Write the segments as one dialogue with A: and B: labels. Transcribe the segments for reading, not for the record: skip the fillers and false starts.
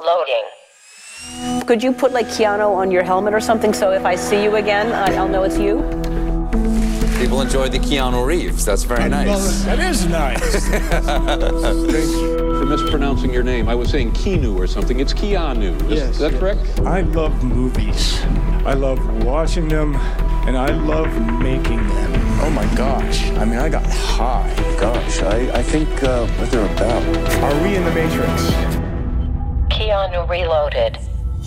A: Loading. Could you put like Keanu on your helmet or something so if I see you again, I'll know it's you?
B: People enjoy the Keanu Reeves. That's very nice.
C: That is nice.
D: Thank you for mispronouncing your name. I was saying Keanu or something. It's Keanu. Is that correct?
C: I love movies. I love watching them, and I love making them.
E: Oh my gosh. I mean, I got high. Gosh, I think what they're about.
C: Are we in the Matrix?
A: Keanu Reloaded.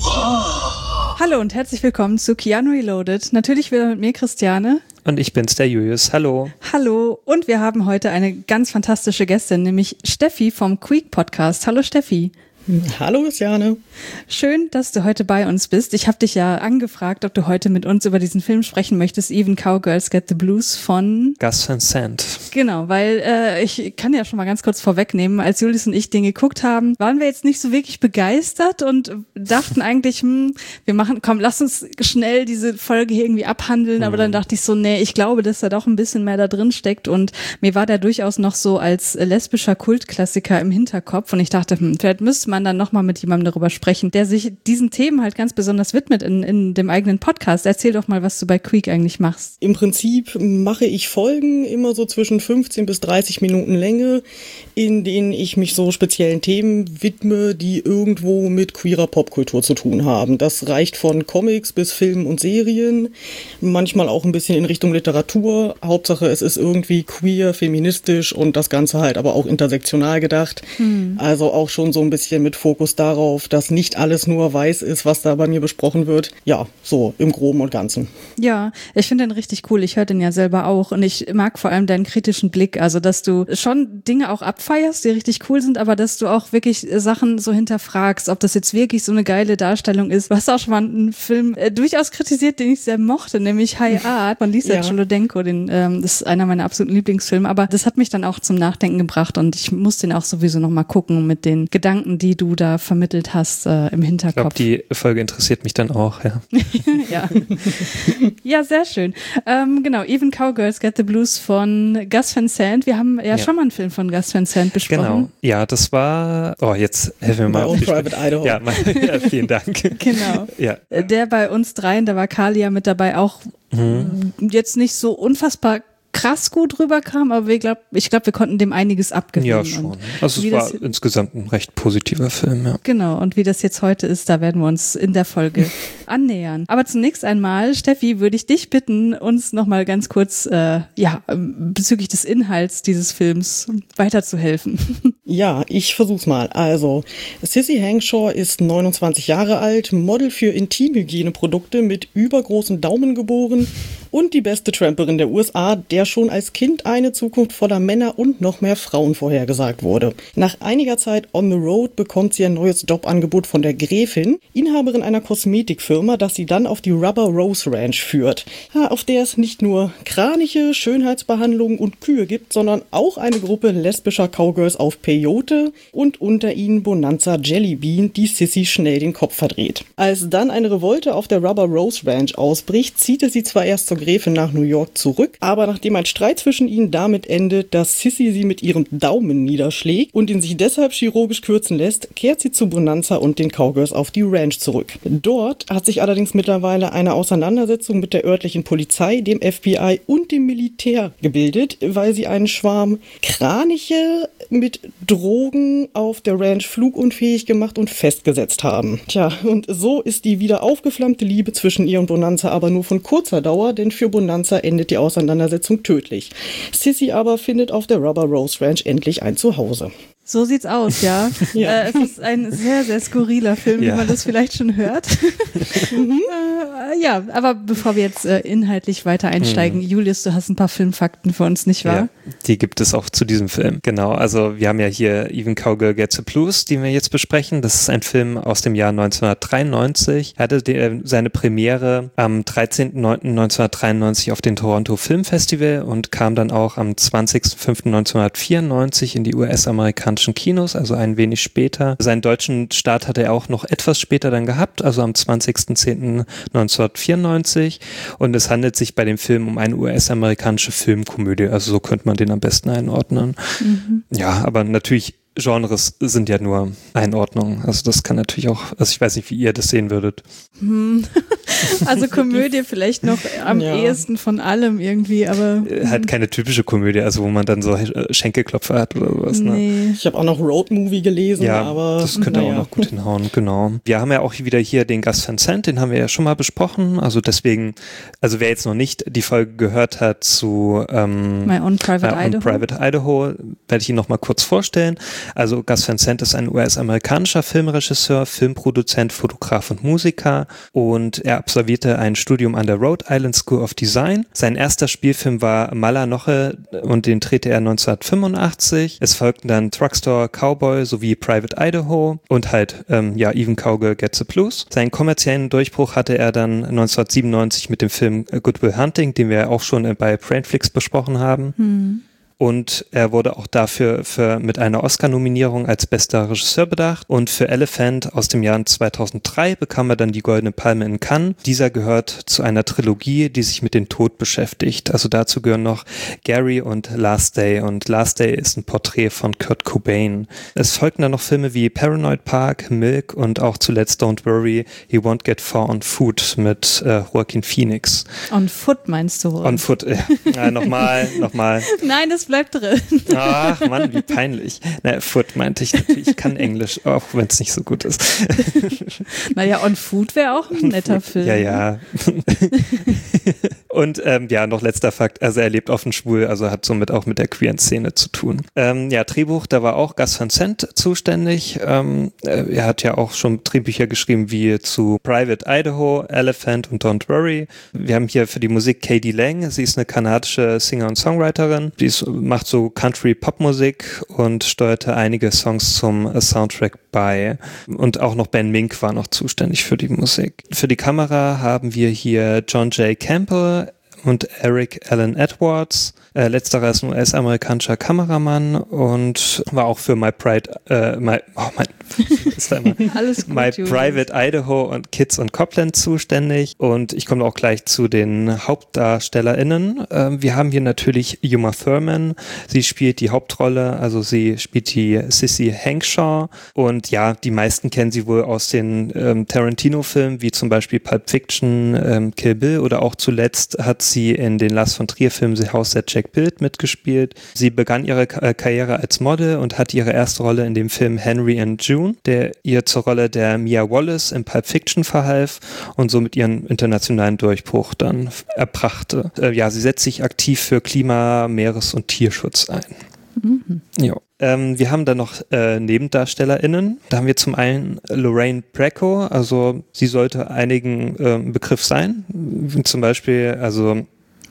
F: Hallo und herzlich willkommen zu Keanu Reloaded. Natürlich wieder mit mir, Christiane.
G: Und ich bin's, der Julius. Hallo.
F: Hallo. Und wir haben heute eine ganz fantastische Gästin, nämlich Steffi vom Queek Podcast. Hallo Steffi.
H: Hallo Christiane.
F: Schön, dass du heute bei uns bist. Ich habe dich ja angefragt, ob du heute mit uns über diesen Film sprechen möchtest, Even Cowgirls Get the Blues von
G: Gus Van Sant.
F: Genau, weil ich kann ja schon mal ganz kurz vorwegnehmen, als Julius und ich den geguckt haben, waren wir jetzt nicht so wirklich begeistert und dachten eigentlich, lass uns schnell diese Folge hier irgendwie abhandeln, aber dann dachte ich so, nee, ich glaube, dass da doch ein bisschen mehr da drin steckt und mir war der durchaus noch so als lesbischer Kultklassiker im Hinterkopf und ich dachte, vielleicht müsste man dann nochmal mit jemandem darüber sprechen, der sich diesen Themen halt ganz besonders widmet in dem eigenen Podcast. Erzähl doch mal, was du bei Queek eigentlich machst.
H: Im Prinzip mache ich Folgen immer so zwischen 15 bis 30 Minuten Länge, in denen ich mich so speziellen Themen widme, die irgendwo mit queerer Popkultur zu tun haben. Das reicht von Comics bis Filmen und Serien, manchmal auch ein bisschen in Richtung Literatur. Hauptsache, es ist irgendwie queer, feministisch und das Ganze halt aber auch intersektional gedacht. Also auch schon so ein bisschen mit Fokus darauf, dass nicht alles nur weiß ist, was da bei mir besprochen wird. Ja, so im Groben und Ganzen.
F: Ja, ich finde den richtig cool. Ich höre den ja selber auch und ich mag vor allem deinen kritischen Blick, also dass du schon Dinge auch abfeierst, die richtig cool sind, aber dass du auch wirklich Sachen so hinterfragst, ob das jetzt wirklich so eine geile Darstellung ist. Du hast auch schon mal einen Film durchaus kritisiert, den ich sehr mochte, nämlich High Art von Lisa Cholodenko. Das ist einer meiner absoluten Lieblingsfilme, aber das hat mich dann auch zum Nachdenken gebracht und ich muss den auch sowieso nochmal gucken mit den Gedanken, die du da vermittelt hast im Hinterkopf.
G: Ich glaube, die Folge interessiert mich dann auch, ja.
F: Ja, sehr schön. Genau, Even Cowgirls Get the Blues von Gus Van Sant. Wir haben ja schon mal einen Film von Gus Van Sant besprochen.
G: Genau, ja, das war, jetzt helfen wir mal.
H: Bei Private Idaho.
G: Ja, vielen Dank.
F: Genau.
G: Ja.
F: Der bei uns dreien, da war Kalia mit dabei, auch jetzt nicht so unfassbar krass gut rüberkam, aber ich glaube, wir konnten dem einiges abgewinnen.
G: Ja, schon. Also es war insgesamt ein recht positiver Film, ja.
F: Genau, und wie das jetzt heute ist, da werden wir uns in der Folge annähern. Aber zunächst einmal, Steffi, würde ich dich bitten, uns nochmal ganz kurz bezüglich des Inhalts dieses Films weiterzuhelfen.
H: Ja, ich versuch's mal. Also, Sissy Hangshaw ist 29 Jahre alt, Model für Intimhygieneprodukte mit übergroßen Daumen geboren und die beste Tramperin der USA, der schon als Kind eine Zukunft voller Männer und noch mehr Frauen vorhergesagt wurde. Nach einiger Zeit on the road bekommt sie ein neues Jobangebot von der Gräfin, Inhaberin einer Kosmetikfirma, das sie dann auf die Rubber Rose Ranch führt, auf der es nicht nur Kraniche, Schönheitsbehandlungen und Kühe gibt, sondern auch eine Gruppe lesbischer Cowgirls auf Peyote und unter ihnen Bonanza Jellybean, die Sissy schnell den Kopf verdreht. Als dann eine Revolte auf der Rubber Rose Ranch ausbricht, zieht sie zwar erst zur Gräfin nach New York zurück, aber nachdem ein Streit zwischen ihnen damit endet, dass Sissy sie mit ihrem Daumen niederschlägt und ihn sich deshalb chirurgisch kürzen lässt, kehrt sie zu Bonanza und den Cowgirls auf die Ranch zurück. Dort hat sich allerdings mittlerweile eine Auseinandersetzung mit der örtlichen Polizei, dem FBI und dem Militär gebildet, weil sie einen Schwarm Kraniche mit Drogen auf der Ranch flugunfähig gemacht und festgesetzt haben. Tja, und so ist die wieder aufgeflammte Liebe zwischen ihr und Bonanza aber nur von kurzer Dauer, denn für Bonanza endet die Auseinandersetzung tödlich. Sissy aber findet auf der Rubber Rose Ranch endlich ein Zuhause.
F: So sieht's aus, ja. Es ist ein sehr, sehr skurriler Film, wie man das vielleicht schon hört. Ja, aber bevor wir jetzt inhaltlich weiter einsteigen, Julius, du hast ein paar Filmfakten für uns, nicht wahr?
G: Ja, die gibt es auch zu diesem Film. Genau, also wir haben ja hier Even Cowgirl Gets the Blues, den wir jetzt besprechen. Das ist ein Film aus dem Jahr 1993. Er hatte seine Premiere am 13.09.1993 auf dem Toronto Film Festival und kam dann auch am 20.05.1994 in die US-amerikanischen Kinos, also ein wenig später. Seinen deutschen Start hatte er auch noch etwas später dann gehabt, also am 20.10.1994. Und es handelt sich bei dem Film um eine US-amerikanische Filmkomödie, also so könnte man den am besten einordnen. Ja, aber natürlich Genres sind ja nur Einordnungen. Also das kann natürlich auch, also ich weiß nicht, wie ihr das sehen würdet.
F: Also Komödie vielleicht noch am ehesten von allem irgendwie, aber...
G: Halt keine typische Komödie, also wo man dann so Schenkelklopfer hat oder sowas. Ne?
F: Nee.
H: Ich habe auch noch Road-Movie gelesen, aber...
G: das könnte auch noch gut hinhauen, genau. Wir haben ja auch wieder hier den Gus Van Sant, den haben wir ja schon mal besprochen, also deswegen, also wer jetzt noch nicht die Folge gehört hat zu
F: My Own Private
G: Idaho, werde ich ihn noch mal kurz vorstellen. Also Gus Van Sant ist ein US-amerikanischer Filmregisseur, Filmproduzent, Fotograf und Musiker und er absolvierte ein Studium an der Rhode Island School of Design. Sein erster Spielfilm war Malanoche und den drehte er 1985. Es folgten dann Truckstore Cowboy sowie Private Idaho und halt Even Cowgirl Gets the Blues. Seinen kommerziellen Durchbruch hatte er dann 1997 mit dem Film Good Will Hunting, den wir auch schon bei Brainflix besprochen haben. Und er wurde auch dafür mit einer Oscar-Nominierung als bester Regisseur bedacht. Und für Elephant aus dem Jahr 2003 bekam er dann die Goldene Palme in Cannes. Dieser gehört zu einer Trilogie, die sich mit dem Tod beschäftigt. Also dazu gehören noch Gary und Last Day. Und Last Day ist ein Porträt von Kurt Cobain. Es folgten dann noch Filme wie Paranoid Park, Milk und auch zuletzt Don't Worry, He Won't Get Far on Foot mit Joaquin Phoenix.
F: On Foot meinst du wohl?
G: On Foot, ja. Nochmal.
F: Nein, das bleibt drin.
G: Ach Mann, wie peinlich. Foot meinte ich natürlich. Ich kann Englisch, auch wenn es nicht so gut ist.
F: Naja, On Food wäre auch ein netter Film.
G: Ja. Und noch letzter Fakt, also er lebt offen schwul, also hat somit auch mit der queeren Szene zu tun. Drehbuch, da war auch Gus Van Sant zuständig. Er hat ja auch schon Drehbücher geschrieben wie zu Private Idaho, Elephant und Don't Worry. Wir haben hier für die Musik K.D. Lang, sie ist eine kanadische Singer und Songwriterin. Die macht so Country-Pop-Musik und steuerte einige Songs zum Soundtrack bei. Und auch noch Ben Mink war noch zuständig für die Musik. Für die Kamera haben wir hier John J. Campbell und Eric Allen Edwards. Letzterer ist ein US-amerikanischer Kameramann und war auch für My Private Idaho und Kids und Copland zuständig. Und ich komme auch gleich zu den HauptdarstellerInnen. Wir haben hier natürlich Uma Thurman. Sie spielt die Hauptrolle, also sie spielt die Sissy Hangshaw. Und ja, die meisten kennen sie wohl aus den Tarantino-Filmen, wie zum Beispiel Pulp Fiction, Kill Bill oder auch zuletzt hat sie in den Lars von Trier-Filmen The House That Jack Built mitgespielt. Sie begann ihre Karriere als Model und hatte ihre erste Rolle in dem Film Henry and June, der ihr zur Rolle der Mia Wallace in Pulp Fiction verhalf und somit ihren internationalen Durchbruch dann erbrachte. Sie setzt sich aktiv für Klima-, Meeres- und Tierschutz ein. Jo. Wir haben dann noch NebendarstellerInnen. Da haben wir zum einen Lorraine Bracco, also sie sollte einigen Begriff sein. Zum Beispiel, also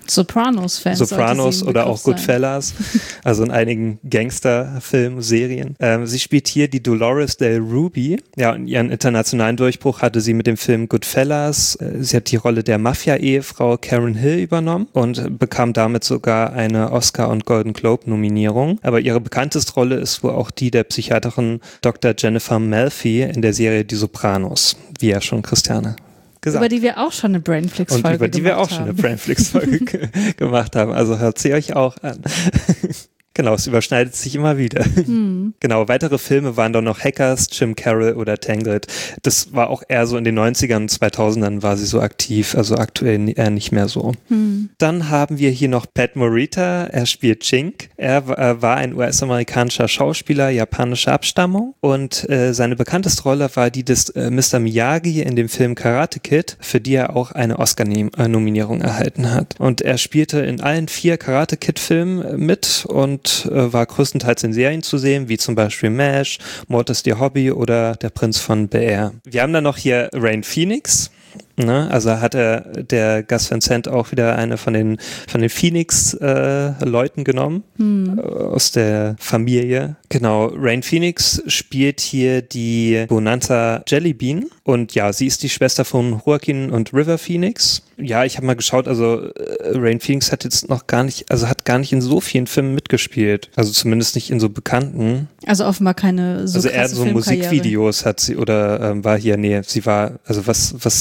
G: Sopranos oder auch Goodfellas, also in einigen Gangsterfilmen, Serien. Sie spielt hier die Dolores Del Ruby. Ja, und ihren internationalen Durchbruch hatte sie mit dem Film Goodfellas. Sie hat die Rolle der Mafia-Ehefrau Karen Hill übernommen und bekam damit sogar eine Oscar- und Golden Globe-Nominierung. Aber ihre bekannteste Rolle ist wohl auch die der Psychiaterin Dr. Jennifer Melfi in der Serie Die Sopranos, wie ja schon Christiane gesagt.
F: Über die wir auch schon eine Brainflix-Folge gemacht haben.
G: Und über die wir auch schon eine Brainflix-Folge gemacht haben. Also hört sie euch auch an. Genau, es überschneidet sich immer wieder. Genau, weitere Filme waren dann noch Hackers, Jim Carroll oder Tangled. Das war auch eher so in den 90ern und 2000ern war sie so aktiv, also aktuell eher nicht mehr so. Dann haben wir hier noch Pat Morita, er spielt Chink. Er war ein US-amerikanischer Schauspieler japanischer Abstammung und seine bekannteste Rolle war die des Mr. Miyagi in dem Film Karate Kid, für die er auch eine Oscar-Nominierung erhalten hat. Und er spielte in allen 4 Karate Kid-Filmen mit und war größtenteils in Serien zu sehen, wie zum Beispiel MASH, Mord ist ihr Hobby oder Der Prinz von Bel-Air. Wir haben dann noch hier Rain Phoenix. Ne? Also hat der Gus Van Sant auch wieder eine von den Phoenix-Leuten genommen, aus der Familie. Genau, Rain Phoenix spielt hier die Bonanza Jellybean und ja, sie ist die Schwester von Joaquin und River Phoenix. Ja, ich habe mal geschaut, also Rain Phoenix hat jetzt noch gar nicht in so vielen Filmen mitgespielt. Also zumindest nicht in so bekannten.
F: Also offenbar keine so
G: also eher so Musikvideos hat sie oder war hier, sie war, also was hier der Fall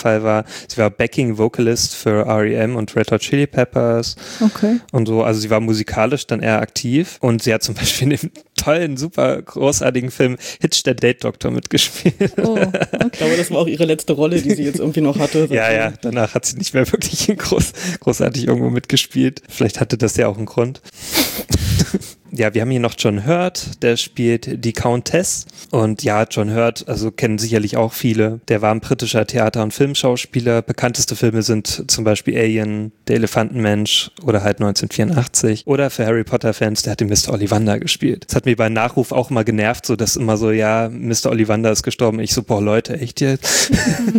G: Fall war. Sie war Backing-Vocalist für R.E.M. und Red Hot Chili Peppers.
F: Okay.
G: Und so, also sie war musikalisch dann eher aktiv und sie hat zum Beispiel in dem tollen, super großartigen Film Hitch, der Date-Doktor mitgespielt.
F: Oh, okay.
H: Ich glaube, das war auch ihre letzte Rolle, die sie jetzt irgendwie noch hatte.
G: Ja, danach hat sie nicht mehr wirklich großartig irgendwo mitgespielt. Vielleicht hatte das ja auch einen Grund. Ja, wir haben hier noch John Hurt, der spielt die Countess. Und ja, John Hurt, also kennen sicherlich auch viele. Der war ein britischer Theater- und Filmschauspieler. Bekannteste Filme sind zum Beispiel Alien, Der Elefantenmensch oder halt 1984. Oder für Harry Potter-Fans, der hat den Mr. Ollivander gespielt. Das hat mich bei Nachruf auch immer genervt, so dass immer so, ja, Mr. Ollivander ist gestorben. Ich so, boah, Leute, echt jetzt?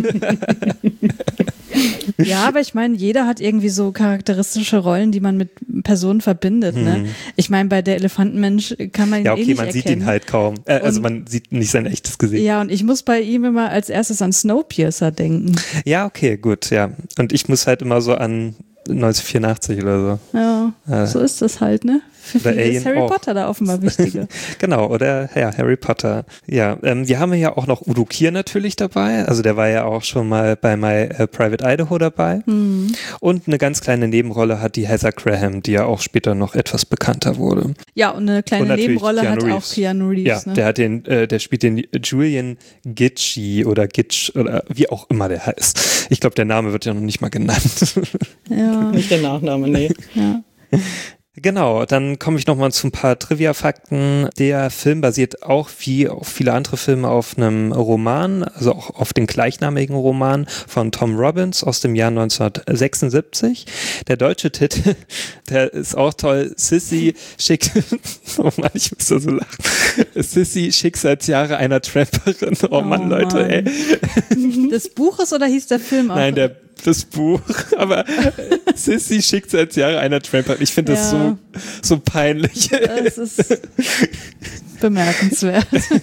F: Ja, aber ich meine, jeder hat irgendwie so charakteristische Rollen, die man mit Personen verbindet. Ne? Ich meine, bei der Elefantenmensch kann man ihn nicht erkennen.
G: Man sieht ihn halt kaum. Also man sieht nicht sein echtes Gesicht.
F: Ja, und ich muss bei ihm immer als erstes an Snowpiercer denken.
G: Ja, okay, gut, ja. Und ich muss halt immer so an 1984 oder so.
F: Ja, so ist das halt, ne? Für viele ist Harry Potter da offenbar wichtiger.
G: Genau, oder ja, Harry Potter. Ja, wir haben ja auch noch Udo Kier natürlich dabei. Also der war ja auch schon mal bei My Private Idaho dabei. Und eine ganz kleine Nebenrolle hat die Heather Graham, die ja auch später noch etwas bekannter wurde.
F: Ja, und eine kleine Nebenrolle hat auch Keanu Reeves. Ja,
G: ne? Der spielt den Julian Gitchy oder Gitch oder wie auch immer der heißt. Ich glaube, der Name wird ja noch nicht mal genannt.
F: Ja.
H: Nicht der Nachname, nee.
F: Ja.
G: Genau, dann komme ich nochmal zu ein paar Trivia-Fakten. Der Film basiert auch wie auch viele andere Filme auf einem Roman, also auch auf den gleichnamigen Roman von Tom Robbins aus dem Jahr 1976. Der deutsche Titel, der ist auch toll, Sissy oh Mann, ich muss da so lachen. Sissy, Schicksalsjahre einer Tramperin. Oh Mann, Leute, ey.
F: Des Buches oder hieß der Film auch?
G: Nein, das Buch, aber Sissy Schicksalsjahre einer Tramperin. Ich finde das so peinlich.
F: Das ist bemerkenswert.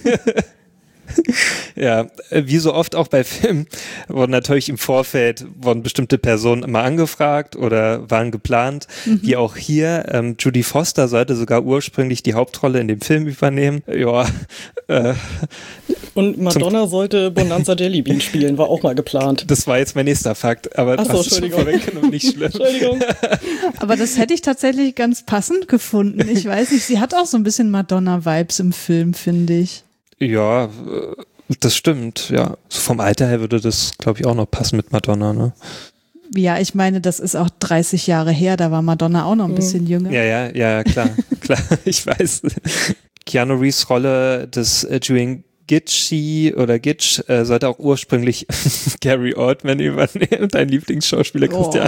G: Ja, wie so oft auch bei Filmen wurden natürlich im Vorfeld bestimmte Personen immer angefragt oder waren geplant, wie auch hier. Judy Foster sollte sogar ursprünglich die Hauptrolle in dem Film übernehmen. Ja.
H: Und Madonna sollte Bonanza Jelly Bean spielen, war auch mal geplant.
G: Das war jetzt mein nächster Fakt, aber
H: das ist schon
G: vorweggenommen, nicht schlimm.
H: Entschuldigung.
F: Aber das hätte ich tatsächlich ganz passend gefunden. Ich weiß nicht, sie hat auch so ein bisschen Madonna-Vibes im Film, finde ich.
G: Ja, das stimmt, ja. So vom Alter her würde das, glaube ich, auch noch passen mit Madonna, ne?
F: Ja, ich meine, das ist auch 30 Jahre her, da war Madonna auch noch ein bisschen jünger.
G: Ja, klar, ich weiß. Keanu Reeves Rolle des Julian Gitchy oder Gitch sollte auch ursprünglich Gary Oldman übernehmen, dein Lieblingsschauspieler, Christian.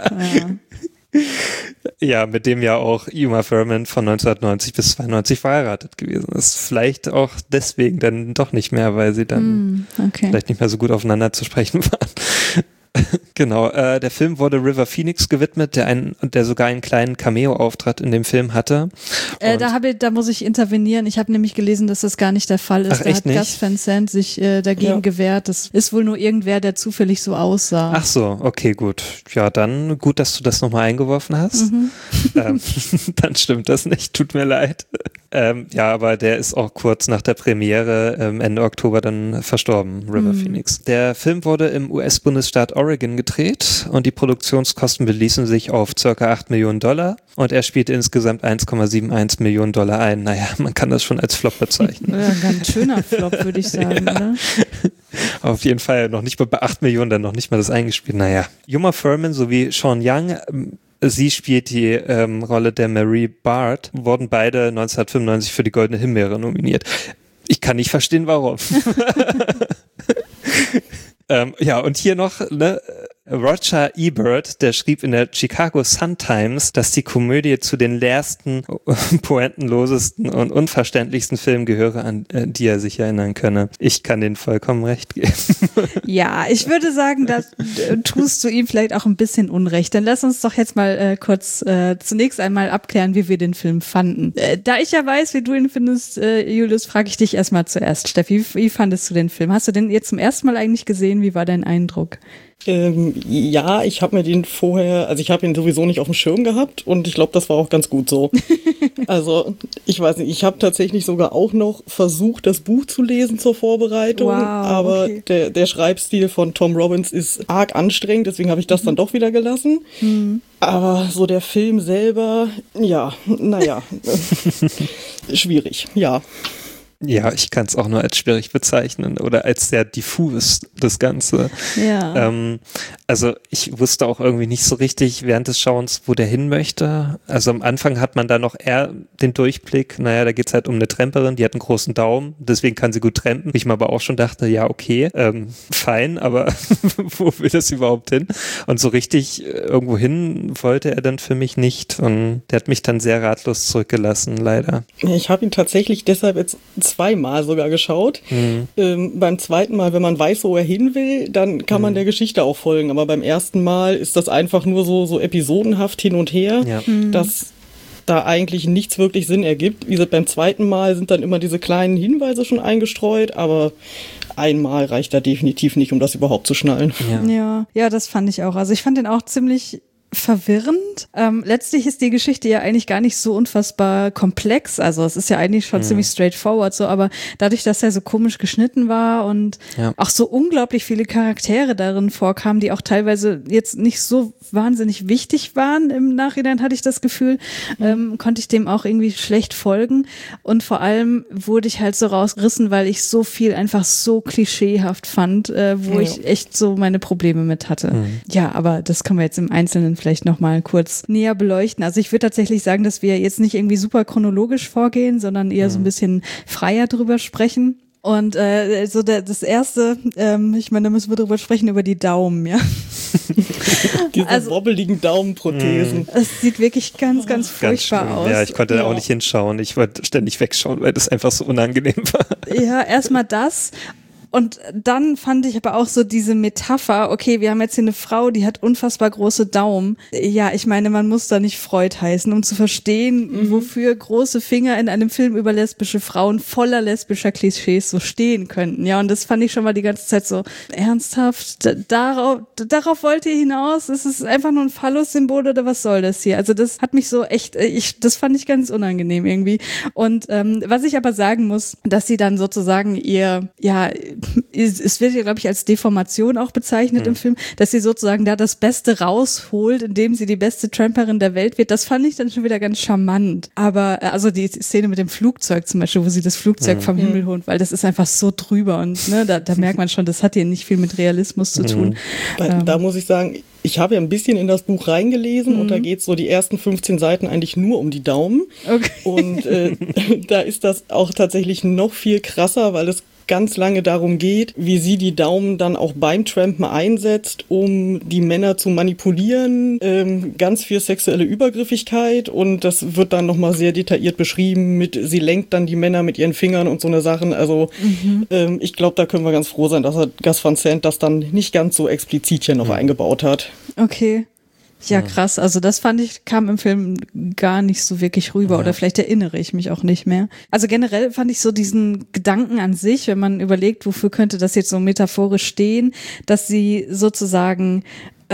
G: Ja, mit dem ja auch Uma Thurman von 1990 bis 92 verheiratet gewesen ist. Vielleicht auch deswegen dann doch nicht mehr, weil sie dann vielleicht nicht mehr so gut aufeinander zu sprechen waren. Genau, der Film wurde River Phoenix gewidmet, der sogar einen kleinen Cameo-Auftritt in dem Film hatte.
F: Da muss ich intervenieren. Ich habe nämlich gelesen, dass das gar nicht der Fall ist.
G: Ach,
F: da hat Gus Van Sant sich dagegen gewehrt. Das ist wohl nur irgendwer, der zufällig so aussah.
G: Ach so, okay, gut. Ja, dann gut, dass du das nochmal eingeworfen hast. Dann stimmt das nicht, tut mir leid. Ja, aber der ist auch kurz nach der Premiere Ende Oktober dann verstorben, River Phoenix. Der Film wurde im US-Bundesstaat Oregon gedreht und die Produktionskosten beließen sich auf ca. $8 Millionen und er spielte insgesamt $1,71 Millionen ein. Naja, man kann das schon als Flop bezeichnen.
F: Ja, ein ganz schöner Flop, würde ich sagen, oder?
G: Auf jeden Fall noch nicht mal bei 8 Millionen, dann noch nicht mal das eingespielt. Naja, Uma Thurman sowie Sean Young, sie spielt die Rolle der Marie Bard, wurden beide 1995 für die Goldene Himbeere nominiert. Ich kann nicht verstehen, warum. Ja, und hier noch, Roger Ebert, der schrieb in der Chicago Sun-Times, dass die Komödie zu den leersten, pointenlosesten und unverständlichsten Filmen gehöre, an die er sich erinnern könne. Ich kann denen vollkommen recht geben.
F: Ja, ich würde sagen, da tust du ihm vielleicht auch ein bisschen Unrecht. Dann lass uns doch jetzt mal kurz zunächst einmal abklären, wie wir den Film fanden. Da ich ja weiß, wie du ihn findest, Julius, frage ich dich erstmal zuerst. Steffi, wie fandest du den Film? Hast du den jetzt zum ersten Mal eigentlich gesehen? Wie war dein Eindruck?
H: Ja, ich habe mir den vorher, also ich habe ihn sowieso nicht auf dem Schirm gehabt und ich glaube, das war auch ganz gut so. Also, ich weiß nicht, ich habe tatsächlich sogar auch noch versucht, das Buch zu lesen zur Vorbereitung, aber der Schreibstil von Tom Robbins ist arg anstrengend, deswegen habe ich das dann doch wieder gelassen. Aber so der Film selber, ja, naja, schwierig, ja.
G: Ja, ich kann es auch nur als schwierig bezeichnen oder als sehr diffus, das Ganze.
F: Ja.
G: Also ich wusste auch irgendwie nicht so richtig während des Schauens, wo der hin möchte. Also am Anfang hat man da noch eher den Durchblick, naja, da geht's halt um eine Tramperin, die hat einen großen Daumen, deswegen kann sie gut trampen. Ich mir aber auch schon dachte, ja, okay, fein, aber wo will das überhaupt hin? Und so richtig irgendwo hin wollte er dann für mich nicht und der hat mich dann sehr ratlos zurückgelassen, leider.
H: Ich habe ihn tatsächlich deshalb jetzt zweimal sogar geschaut. Beim zweiten Mal, wenn man weiß, wo er hin will, dann kann man der Geschichte auch folgen. Aber beim ersten Mal ist das einfach nur so episodenhaft hin und her, dass da eigentlich nichts wirklich Sinn ergibt. Wie gesagt, beim zweiten Mal sind dann immer diese kleinen Hinweise schon eingestreut, aber einmal reicht da definitiv nicht, um das überhaupt zu schnallen.
F: Ja, das fand ich auch. Also ich fand den auch ziemlich verwirrend. Letztlich ist die Geschichte ja eigentlich gar nicht so unfassbar komplex. Also es ist ja eigentlich schon ziemlich straightforward so, aber dadurch, dass er so komisch geschnitten war und auch so unglaublich viele Charaktere darin vorkamen, die auch teilweise jetzt nicht so wahnsinnig wichtig waren im Nachhinein, hatte ich das Gefühl, konnte ich dem auch irgendwie schlecht folgen. Und vor allem wurde ich halt so rausgerissen, weil ich so viel einfach so klischeehaft fand, wo ich echt so meine Probleme mit hatte. Ja, aber das können wir jetzt im Einzelnen vielleicht nochmal kurz näher beleuchten. Also ich würde tatsächlich sagen, dass wir jetzt nicht irgendwie super chronologisch vorgehen, sondern eher so ein bisschen freier drüber sprechen. Und so das Erste, ich meine, da müssen wir drüber sprechen, über die Daumen, ja.
H: Diese wobbeligen Daumenprothesen.
F: Es sieht wirklich ganz, ganz furchtbar aus.
G: Ja, ich konnte da auch nicht hinschauen. Ich wollte ständig wegschauen, weil das einfach so unangenehm war.
F: Ja, erstmal das. Und dann fand ich aber auch so diese Metapher, okay, wir haben jetzt hier eine Frau, die hat unfassbar große Daumen. Ja, ich meine, man muss da nicht Freud heißen, um zu verstehen, wofür große Finger in einem Film über lesbische Frauen voller lesbischer Klischees so stehen könnten. Ja, und das fand ich schon mal die ganze Zeit so ernsthaft. Darauf wollt ihr hinaus? Ist es einfach nur ein Phallus-Symbol oder was soll das hier? Also das hat mich so echt, das fand ich ganz unangenehm irgendwie. Und was ich aber sagen muss, dass sie dann sozusagen es wird ja, glaube ich, als Deformation auch bezeichnet im Film, dass sie sozusagen da das Beste rausholt, indem sie die beste Tramperin der Welt wird. Das fand ich dann schon wieder ganz charmant. Aber also die Szene mit dem Flugzeug zum Beispiel, wo sie das Flugzeug vom Himmel holt, weil das ist einfach so drüber und ne, da merkt man schon, das hat hier nicht viel mit Realismus zu tun.
H: Da muss ich sagen, ich habe ja ein bisschen in das Buch reingelesen und da geht es so die ersten 15 Seiten eigentlich nur um die Daumen. Okay. Und da ist das auch tatsächlich noch viel krasser, weil es ganz lange darum geht, wie sie die Daumen dann auch beim Trampen einsetzt, um die Männer zu manipulieren, ganz viel sexuelle Übergriffigkeit und das wird dann nochmal sehr detailliert beschrieben, sie lenkt dann die Männer mit ihren Fingern und so eine Sachen, also ich glaube, da können wir ganz froh sein, dass Gus Van Sant das dann nicht ganz so explizit hier noch eingebaut hat.
F: Okay. Ja, krass. Also das fand ich, kam im Film gar nicht so wirklich rüber oder vielleicht erinnere ich mich auch nicht mehr. Also generell fand ich so diesen Gedanken an sich, wenn man überlegt, wofür könnte das jetzt so metaphorisch stehen, dass sie sozusagen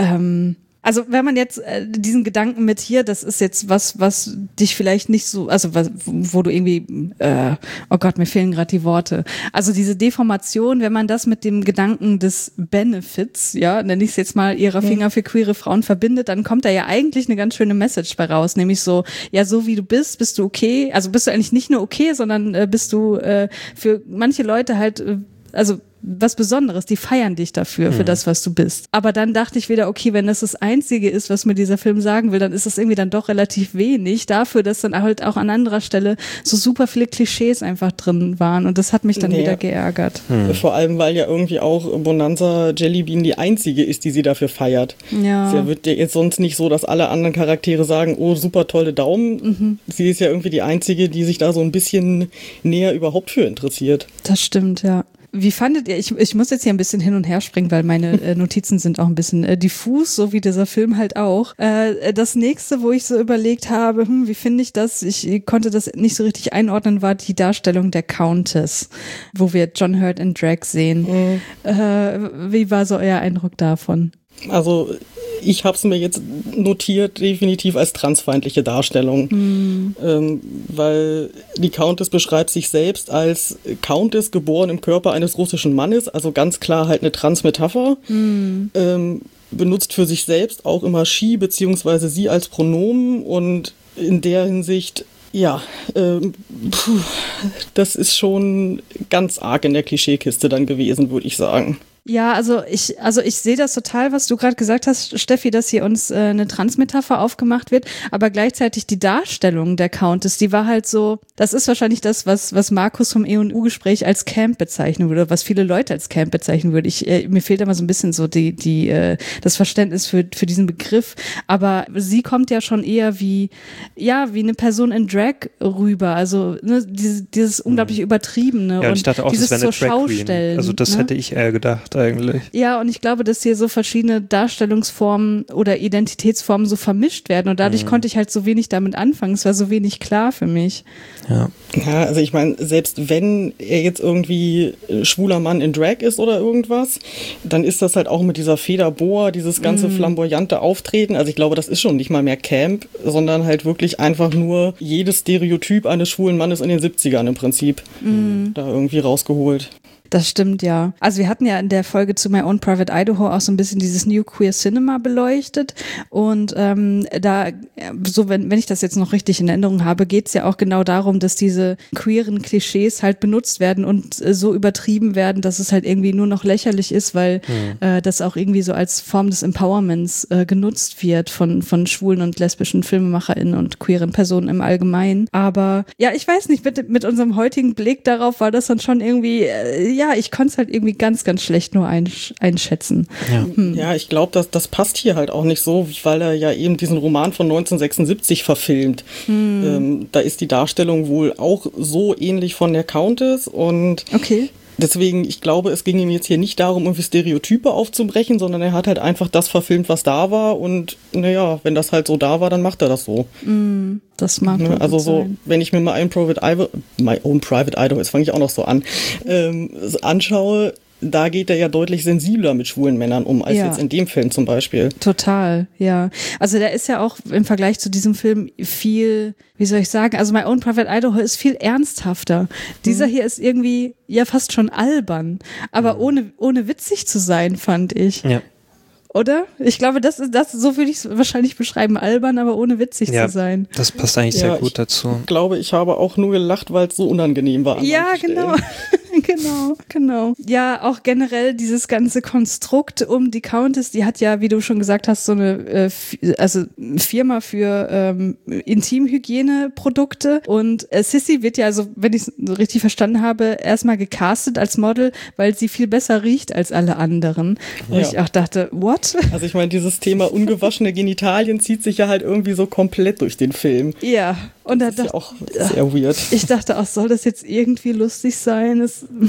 F: also wenn man jetzt diesen Gedanken mit hier, das ist jetzt was dich vielleicht nicht so, also wo du irgendwie, oh Gott, mir fehlen gerade die Worte. Also diese Deformation, wenn man das mit dem Gedanken des Benefits, ja, nenne ich es jetzt mal, ihrer Finger für queere Frauen verbindet, dann kommt da ja eigentlich eine ganz schöne Message bei raus, nämlich so, ja, so wie du bist du okay, also bist du eigentlich nicht nur okay, sondern bist du für manche Leute halt, also was Besonderes, die feiern dich dafür, für das, was du bist. Aber dann dachte ich wieder, okay, wenn das Einzige ist, was mir dieser Film sagen will, dann ist das irgendwie dann doch relativ wenig dafür, dass dann halt auch an anderer Stelle so super viele Klischees einfach drin waren und das hat mich dann wieder geärgert.
H: Vor allem, weil ja irgendwie auch Bonanza Jellybean die einzige ist, die sie dafür feiert. Ja. Es wird ja jetzt sonst nicht so, dass alle anderen Charaktere sagen, oh, super tolle Daumen. Sie ist ja irgendwie die einzige, die sich da so ein bisschen näher überhaupt für interessiert.
F: Das stimmt, ja. Wie fandet ihr, ich muss jetzt hier ein bisschen hin und her springen, weil meine Notizen sind auch ein bisschen diffus, so wie dieser Film halt auch. Das nächste, wo ich so überlegt habe, wie finde ich das? Ich konnte das nicht so richtig einordnen, war die Darstellung der Countess, wo wir John Hurt in Drag sehen. Wie war so euer Eindruck davon?
H: Also ich habe es mir jetzt notiert, definitiv als transfeindliche Darstellung, weil die Countess beschreibt sich selbst als Countess, geboren im Körper eines russischen Mannes, also ganz klar halt eine Trans-Metapher, benutzt für sich selbst auch immer she bzw. sie als Pronomen und in der Hinsicht, ja, das ist schon ganz arg in der Klischeekiste dann gewesen, würde ich sagen.
F: Ja, also ich sehe das total, was du gerade gesagt hast, Steffi, dass hier uns eine Transmetapher aufgemacht wird, aber gleichzeitig die Darstellung der Countess, die war halt so, das ist wahrscheinlich das, was Markus vom E&U-Gespräch als Camp bezeichnen würde, was viele Leute als Camp bezeichnen würde. Mir fehlt immer so ein bisschen so das Verständnis für diesen Begriff, aber sie kommt ja schon eher wie eine Person in Drag rüber, also ne, dieses unglaublich Übertriebene.
G: Ja, und ich dachte auch,
F: dieses
G: das wäre eine Drag Queen. Also das hätte ich eher gedacht eigentlich.
F: Ja, und ich glaube, dass hier so verschiedene Darstellungsformen oder Identitätsformen so vermischt werden und dadurch konnte ich halt so wenig damit anfangen. Es war so wenig klar für mich.
H: Ja, also ich meine, selbst wenn er jetzt irgendwie schwuler Mann in Drag ist oder irgendwas, dann ist das halt auch mit dieser Federboa, dieses ganze flamboyante Auftreten. Also ich glaube, das ist schon nicht mal mehr Camp, sondern halt wirklich einfach nur jedes Stereotyp eines schwulen Mannes in den 70ern im Prinzip da irgendwie rausgeholt.
F: Das stimmt, ja. Also wir hatten ja in der Folge zu My Own Private Idaho auch so ein bisschen dieses New Queer Cinema beleuchtet und da, so wenn ich das jetzt noch richtig in Erinnerung habe, geht es ja auch genau darum, dass diese queeren Klischees halt benutzt werden und so übertrieben werden, dass es halt irgendwie nur noch lächerlich ist, weil das auch irgendwie so als Form des Empowerments genutzt wird von schwulen und lesbischen FilmemacherInnen und queeren Personen im Allgemeinen. Aber ja, ich weiß nicht, mit unserem heutigen Blick darauf war das dann schon irgendwie ich konnte es halt irgendwie ganz, ganz schlecht nur einschätzen.
G: Ja,
H: ja, ich glaube, das passt hier halt auch nicht so, weil er ja eben diesen Roman von 1976 verfilmt. Da ist die Darstellung wohl auch so ähnlich von der Countess und deswegen, ich glaube, es ging ihm jetzt hier nicht darum, irgendwie Stereotype aufzubrechen, sondern er hat halt einfach das verfilmt, was da war und naja, wenn das halt so da war, dann macht er das so.
F: Das mag man
H: also so,
F: sein.
H: wenn ich mir My Own Private Idaho, jetzt fange ich auch noch so an, anschaue, da geht er ja deutlich sensibler mit schwulen Männern um, als jetzt in dem Film zum Beispiel.
F: Total, ja. Also der ist ja auch im Vergleich zu diesem Film viel, wie soll ich sagen, also My Own Private Idaho ist viel ernsthafter. Dieser hier ist irgendwie ja fast schon albern, aber ohne witzig zu sein, fand ich. Ja. Oder? Ich glaube, das so würde ich es wahrscheinlich beschreiben, albern, aber ohne witzig zu sein.
G: Das passt eigentlich sehr gut dazu.
H: Ich glaube, ich habe auch nur gelacht, weil es so unangenehm war.
F: Ja, genau. Genau. Ja, auch generell dieses ganze Konstrukt um die Countess, die hat ja, wie du schon gesagt hast, so eine Firma für Intimhygieneprodukte und Sissy wird ja, also wenn ich es richtig verstanden habe, erstmal gecastet als Model, weil sie viel besser riecht als alle anderen. Wo ich auch dachte, what?
H: Also ich meine, dieses Thema ungewaschene Genitalien zieht sich ja halt irgendwie so komplett durch den Film.
F: Ja. Und
H: das ist ja auch sehr weird.
F: Ich dachte auch, soll das jetzt irgendwie lustig sein?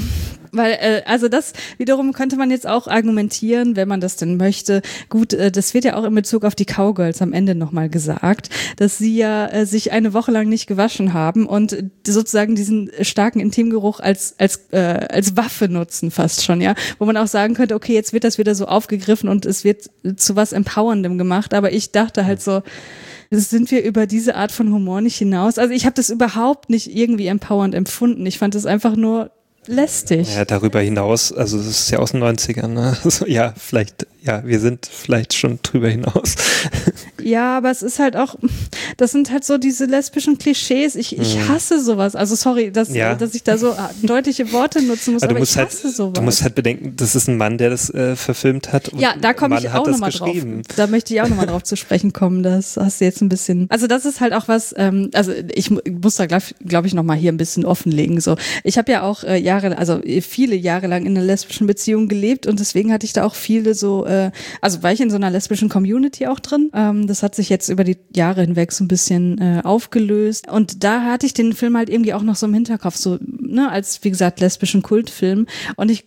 F: Also das wiederum könnte man jetzt auch argumentieren, wenn man das denn möchte. Gut, das wird ja auch in Bezug auf die Cowgirls am Ende nochmal gesagt, dass sie ja sich eine Woche lang nicht gewaschen haben und sozusagen diesen starken Intimgeruch als Waffe nutzen fast schon, ja. Wo man auch sagen könnte, okay, jetzt wird das wieder so aufgegriffen und es wird zu was Empowerndem gemacht. Aber ich dachte halt so, sind wir über diese Art von Humor nicht hinaus? Also ich habe das überhaupt nicht irgendwie empowernd empfunden. Ich fand es einfach nur lästig.
G: Ja, darüber hinaus, also das ist ja aus den 90ern, ne? Also, ja, wir sind vielleicht schon drüber hinaus.
F: Ja, aber es ist halt auch, das sind halt so diese lesbischen Klischees. Ich hasse sowas. Also sorry, dass ich da so deutliche Worte nutzen muss, aber ich hasse sowas.
G: Du musst halt bedenken, das ist ein Mann, der das verfilmt hat. Und
F: ja, da komme ich auch nochmal drauf. Da möchte ich auch nochmal drauf zu sprechen kommen. Das hast du jetzt ein bisschen, also das ist halt auch was, also ich muss da glaube ich nochmal hier ein bisschen offenlegen. So, ich habe ja auch viele Jahre lang in einer lesbischen Beziehung gelebt und deswegen hatte ich da auch viele so, also war ich in so einer lesbischen Community auch drin. Das hat sich jetzt über die Jahre hinweg so so ein bisschen aufgelöst. Und da hatte ich den Film halt irgendwie auch noch so im Hinterkopf, so, ne, als, wie gesagt, lesbischen Kultfilm. Und ich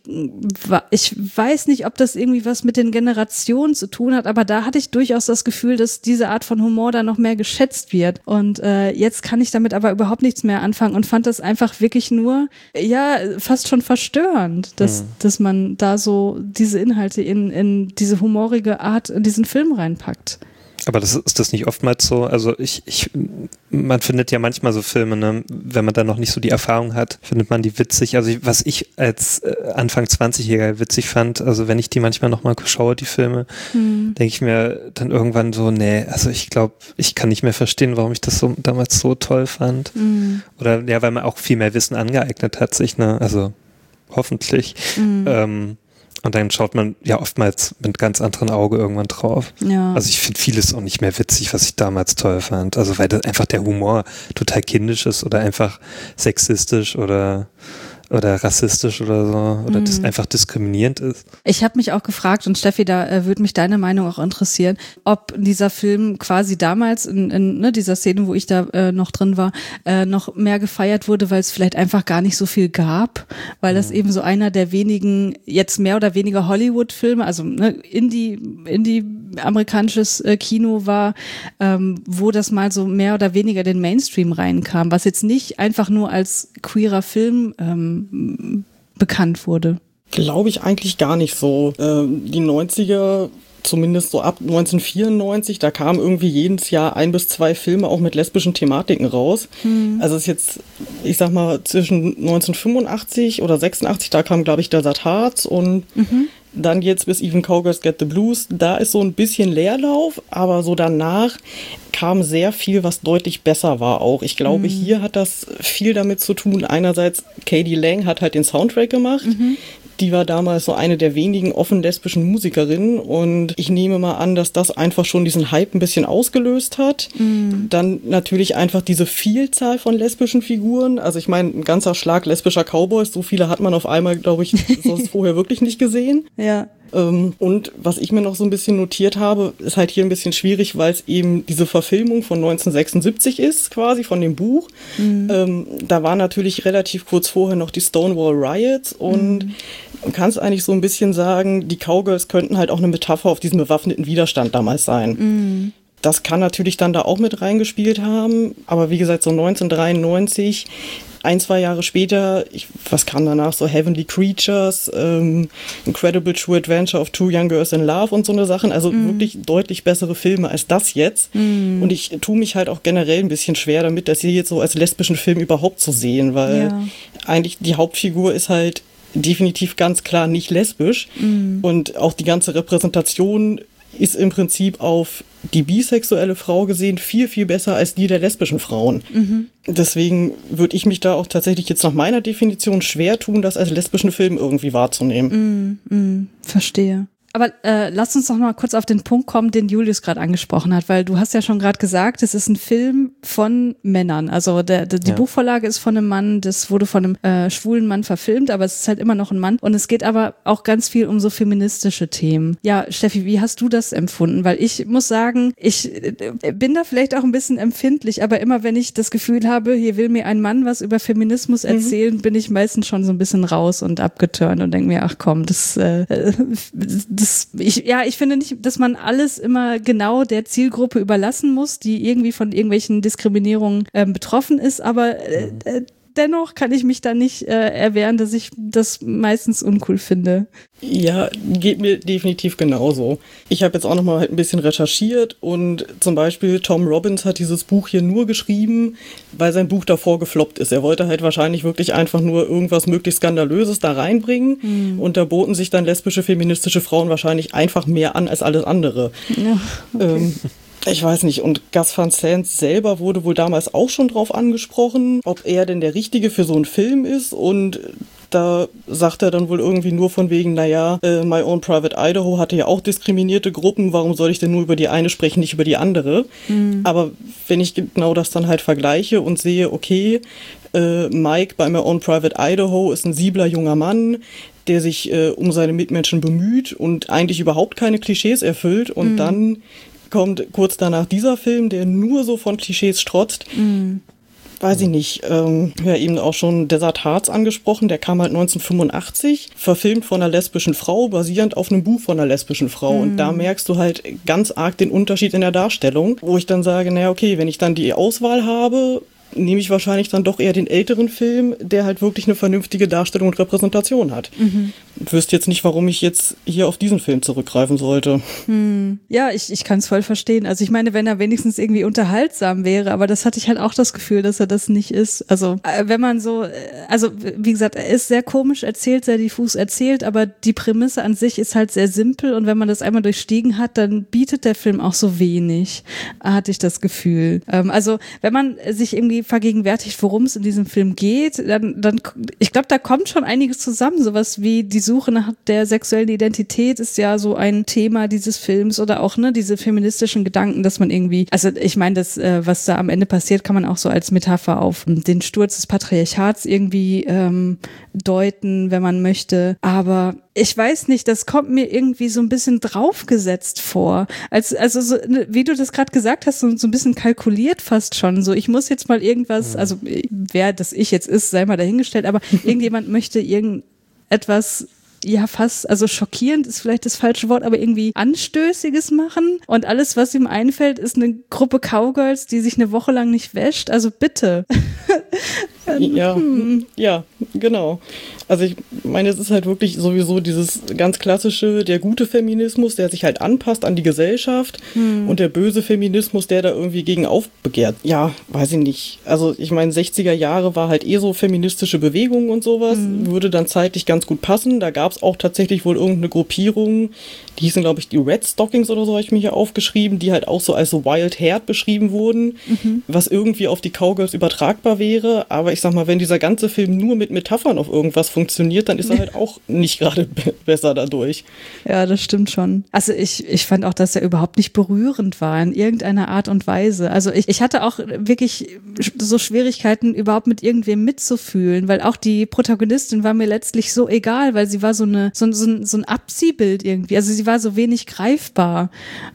F: weiß nicht, ob das irgendwie was mit den Generationen zu tun hat, aber da hatte ich durchaus das Gefühl, dass diese Art von Humor da noch mehr geschätzt wird. Und jetzt kann ich damit aber überhaupt nichts mehr anfangen und fand das einfach wirklich nur, ja, fast schon verstörend, dass man da so diese Inhalte in diese humorige Art in diesen Film reinpackt.
G: Aber ist das nicht oftmals so? Also man findet ja manchmal so Filme, ne, wenn man da noch nicht so die Erfahrung hat, findet man die witzig. Also was ich als Anfang 20-Jähriger witzig fand, also wenn ich die manchmal nochmal schaue, die Filme, denke ich mir dann irgendwann so, nee, also ich glaube, ich kann nicht mehr verstehen, warum ich das so damals so toll fand. Oder ja, weil man auch viel mehr Wissen angeeignet hat sich, ne, also hoffentlich. Und dann schaut man ja oftmals mit ganz anderen Auge irgendwann drauf. Ja. Also ich finde vieles auch nicht mehr witzig, was ich damals toll fand. Also weil das einfach der Humor total kindisch ist oder einfach sexistisch oder rassistisch oder so, oder das einfach diskriminierend ist.
F: Ich habe mich auch gefragt, und Steffi, da würde mich deine Meinung auch interessieren, ob dieser Film quasi damals in dieser Szene, wo ich da noch drin war, noch mehr gefeiert wurde, weil es vielleicht einfach gar nicht so viel gab, weil das eben so einer der wenigen jetzt mehr oder weniger Hollywood-Filme, also Indie-amerikanisches Kino war, wo das mal so mehr oder weniger den Mainstream reinkam, was jetzt nicht einfach nur als queerer Film bekannt wurde.
H: Glaube ich eigentlich gar nicht so. Die 90er, zumindest so ab 1994, da kamen irgendwie jedes Jahr 1 bis 2 Filme auch mit lesbischen Thematiken raus. Also es ist jetzt, ich sag mal, zwischen 1985 oder 86, da kam, glaube ich, Desert Hearts und dann jetzt bis Even Cowgirls Get the Blues, da ist so ein bisschen Leerlauf, aber so danach kam sehr viel, was deutlich besser war auch. Ich glaube, hier hat das viel damit zu tun. Einerseits, K.D. Lang hat halt den Soundtrack gemacht. Die war damals so eine der wenigen offen lesbischen Musikerinnen und ich nehme mal an, dass das einfach schon diesen Hype ein bisschen ausgelöst hat. Dann natürlich einfach diese Vielzahl von lesbischen Figuren. Also ich meine, ein ganzer Schlag lesbischer Cowboys, so viele hat man auf einmal, glaube ich, sonst vorher wirklich nicht gesehen.
F: Ja.
H: Und was ich mir noch so ein bisschen notiert habe, ist halt hier ein bisschen schwierig, weil es eben diese Verfilmung von 1976 ist, quasi von dem Buch. Da war natürlich relativ kurz vorher noch die Stonewall Riots und man kann es eigentlich so ein bisschen sagen, die Cowgirls könnten halt auch eine Metapher auf diesen bewaffneten Widerstand damals sein. Das kann natürlich dann da auch mit reingespielt haben, aber wie gesagt, so 1993, 1-2 Jahre später, was kam danach, so Heavenly Creatures, Incredible True Adventure of Two Young Girls in Love und so eine Sachen, also wirklich deutlich bessere Filme als das jetzt. Und ich tue mich halt auch generell ein bisschen schwer damit, das hier jetzt so als lesbischen Film überhaupt zu sehen, weil eigentlich die Hauptfigur ist halt definitiv ganz klar nicht lesbisch und auch die ganze Repräsentation ist im Prinzip auf die bisexuelle Frau gesehen viel, viel besser als die der lesbischen Frauen. Deswegen würde ich mich da auch tatsächlich jetzt nach meiner Definition schwer tun, das als lesbischen Film irgendwie wahrzunehmen.
F: Verstehe. Aber lass uns doch mal kurz auf den Punkt kommen, den Julius gerade angesprochen hat, weil du hast ja schon gerade gesagt, es ist ein Film von Männern. Also die Buchvorlage ist von einem Mann, das wurde von einem schwulen Mann verfilmt, aber es ist halt immer noch ein Mann. Und es geht aber auch ganz viel um so feministische Themen. Ja, Steffi, wie hast du das empfunden? Weil ich muss sagen, ich bin da vielleicht auch ein bisschen empfindlich, aber immer wenn ich das Gefühl habe, hier will mir ein Mann was über Feminismus erzählen, bin ich meistens schon so ein bisschen raus und abgeturnt und denke mir, ach komm, ich finde nicht, dass man alles immer genau der Zielgruppe überlassen muss, die irgendwie von irgendwelchen Diskriminierungen betroffen ist, aber dennoch kann ich mich da nicht erwehren, dass ich das meistens uncool finde.
H: Ja, geht mir definitiv genauso. Ich habe jetzt auch noch mal halt ein bisschen recherchiert und zum Beispiel Tom Robbins hat dieses Buch hier nur geschrieben, weil sein Buch davor gefloppt ist. Er wollte halt wahrscheinlich wirklich einfach nur irgendwas möglichst Skandalöses da reinbringen und da boten sich dann lesbische, feministische Frauen wahrscheinlich einfach mehr an als alles andere. Ja, okay. Ich weiß nicht, und Gus Van Sant selber wurde wohl damals auch schon drauf angesprochen, ob er denn der Richtige für so einen Film ist, und da sagt er dann wohl irgendwie nur von wegen, naja, My Own Private Idaho hatte ja auch diskriminierte Gruppen, warum soll ich denn nur über die eine sprechen, nicht über die andere? Aber wenn ich genau das dann halt vergleiche und sehe, okay, Mike bei My Own Private Idaho ist ein siebler junger Mann, der sich um seine Mitmenschen bemüht und eigentlich überhaupt keine Klischees erfüllt, und dann kommt kurz danach dieser Film, der nur so von Klischees strotzt. Weiß ich nicht, ja, eben auch schon Desert Hearts angesprochen, der kam halt 1985, verfilmt von einer lesbischen Frau, basierend auf einem Buch von einer lesbischen Frau. Und da merkst du halt ganz arg den Unterschied in der Darstellung, wo ich dann sage, naja, okay, wenn ich dann die Auswahl habe, nehme ich wahrscheinlich dann doch eher den älteren Film, der halt wirklich eine vernünftige Darstellung und Repräsentation hat. Ich wüsste jetzt nicht, warum ich jetzt hier auf diesen Film zurückgreifen sollte.
F: Ja, ich kann es voll verstehen. Also ich meine, wenn er wenigstens irgendwie unterhaltsam wäre, aber das hatte ich halt auch das Gefühl, dass er das nicht ist. Also wenn man so, also wie gesagt, er ist sehr komisch erzählt, sehr diffus erzählt, aber die Prämisse an sich ist halt sehr simpel und wenn man das einmal durchstiegen hat, dann bietet der Film auch so wenig, hatte ich das Gefühl. Also wenn man sich irgendwie vergegenwärtigt, worum es in diesem Film geht, dann ich glaube, da kommt schon einiges zusammen. Sowas wie die Suche nach der sexuellen Identität ist ja so ein Thema dieses Films oder auch diese feministischen Gedanken, dass man irgendwie, also ich meine, das, was da am Ende passiert, kann man auch so als Metapher auf den Sturz des Patriarchats irgendwie deuten, wenn man möchte. Aber ich weiß nicht, das kommt mir irgendwie so ein bisschen draufgesetzt vor. Also so, wie du das gerade gesagt hast, so ein bisschen kalkuliert fast schon. So, ich muss jetzt mal irgendwas, also wer das ich jetzt ist, sei mal dahingestellt, aber irgendjemand möchte irgendetwas, ja fast, also schockierend ist vielleicht das falsche Wort, aber irgendwie Anstößiges machen und alles, was ihm einfällt, ist eine Gruppe Cowgirls, die sich eine Woche lang nicht wäscht. Also bitte.
H: Ja, genau. Also ich meine, es ist halt wirklich sowieso dieses ganz klassische, der gute Feminismus, der sich halt anpasst an die Gesellschaft und der böse Feminismus, der da irgendwie gegen aufbegehrt. Ja, weiß ich nicht. Also ich meine, 60er Jahre war halt so feministische Bewegungen und sowas, würde dann zeitlich ganz gut passen. Da gab es auch tatsächlich wohl irgendeine Gruppierung, die hießen, glaube ich, die Red Stockings oder so, habe ich mir hier aufgeschrieben, die halt auch so als so Wild Haired beschrieben wurden, was irgendwie auf die Cowgirls übertragbar wäre. Aber ich sag mal, wenn dieser ganze Film nur mit Metaphern auf irgendwas funktioniert, dann ist er halt auch nicht gerade besser dadurch.
F: Ja, das stimmt schon. Also ich fand auch, dass er überhaupt nicht berührend war in irgendeiner Art und Weise. Also ich hatte auch wirklich so Schwierigkeiten, überhaupt mit irgendwem mitzufühlen, weil auch die Protagonistin war mir letztlich so egal, weil sie war so ein Abziehbild irgendwie. Also sie war so wenig greifbar.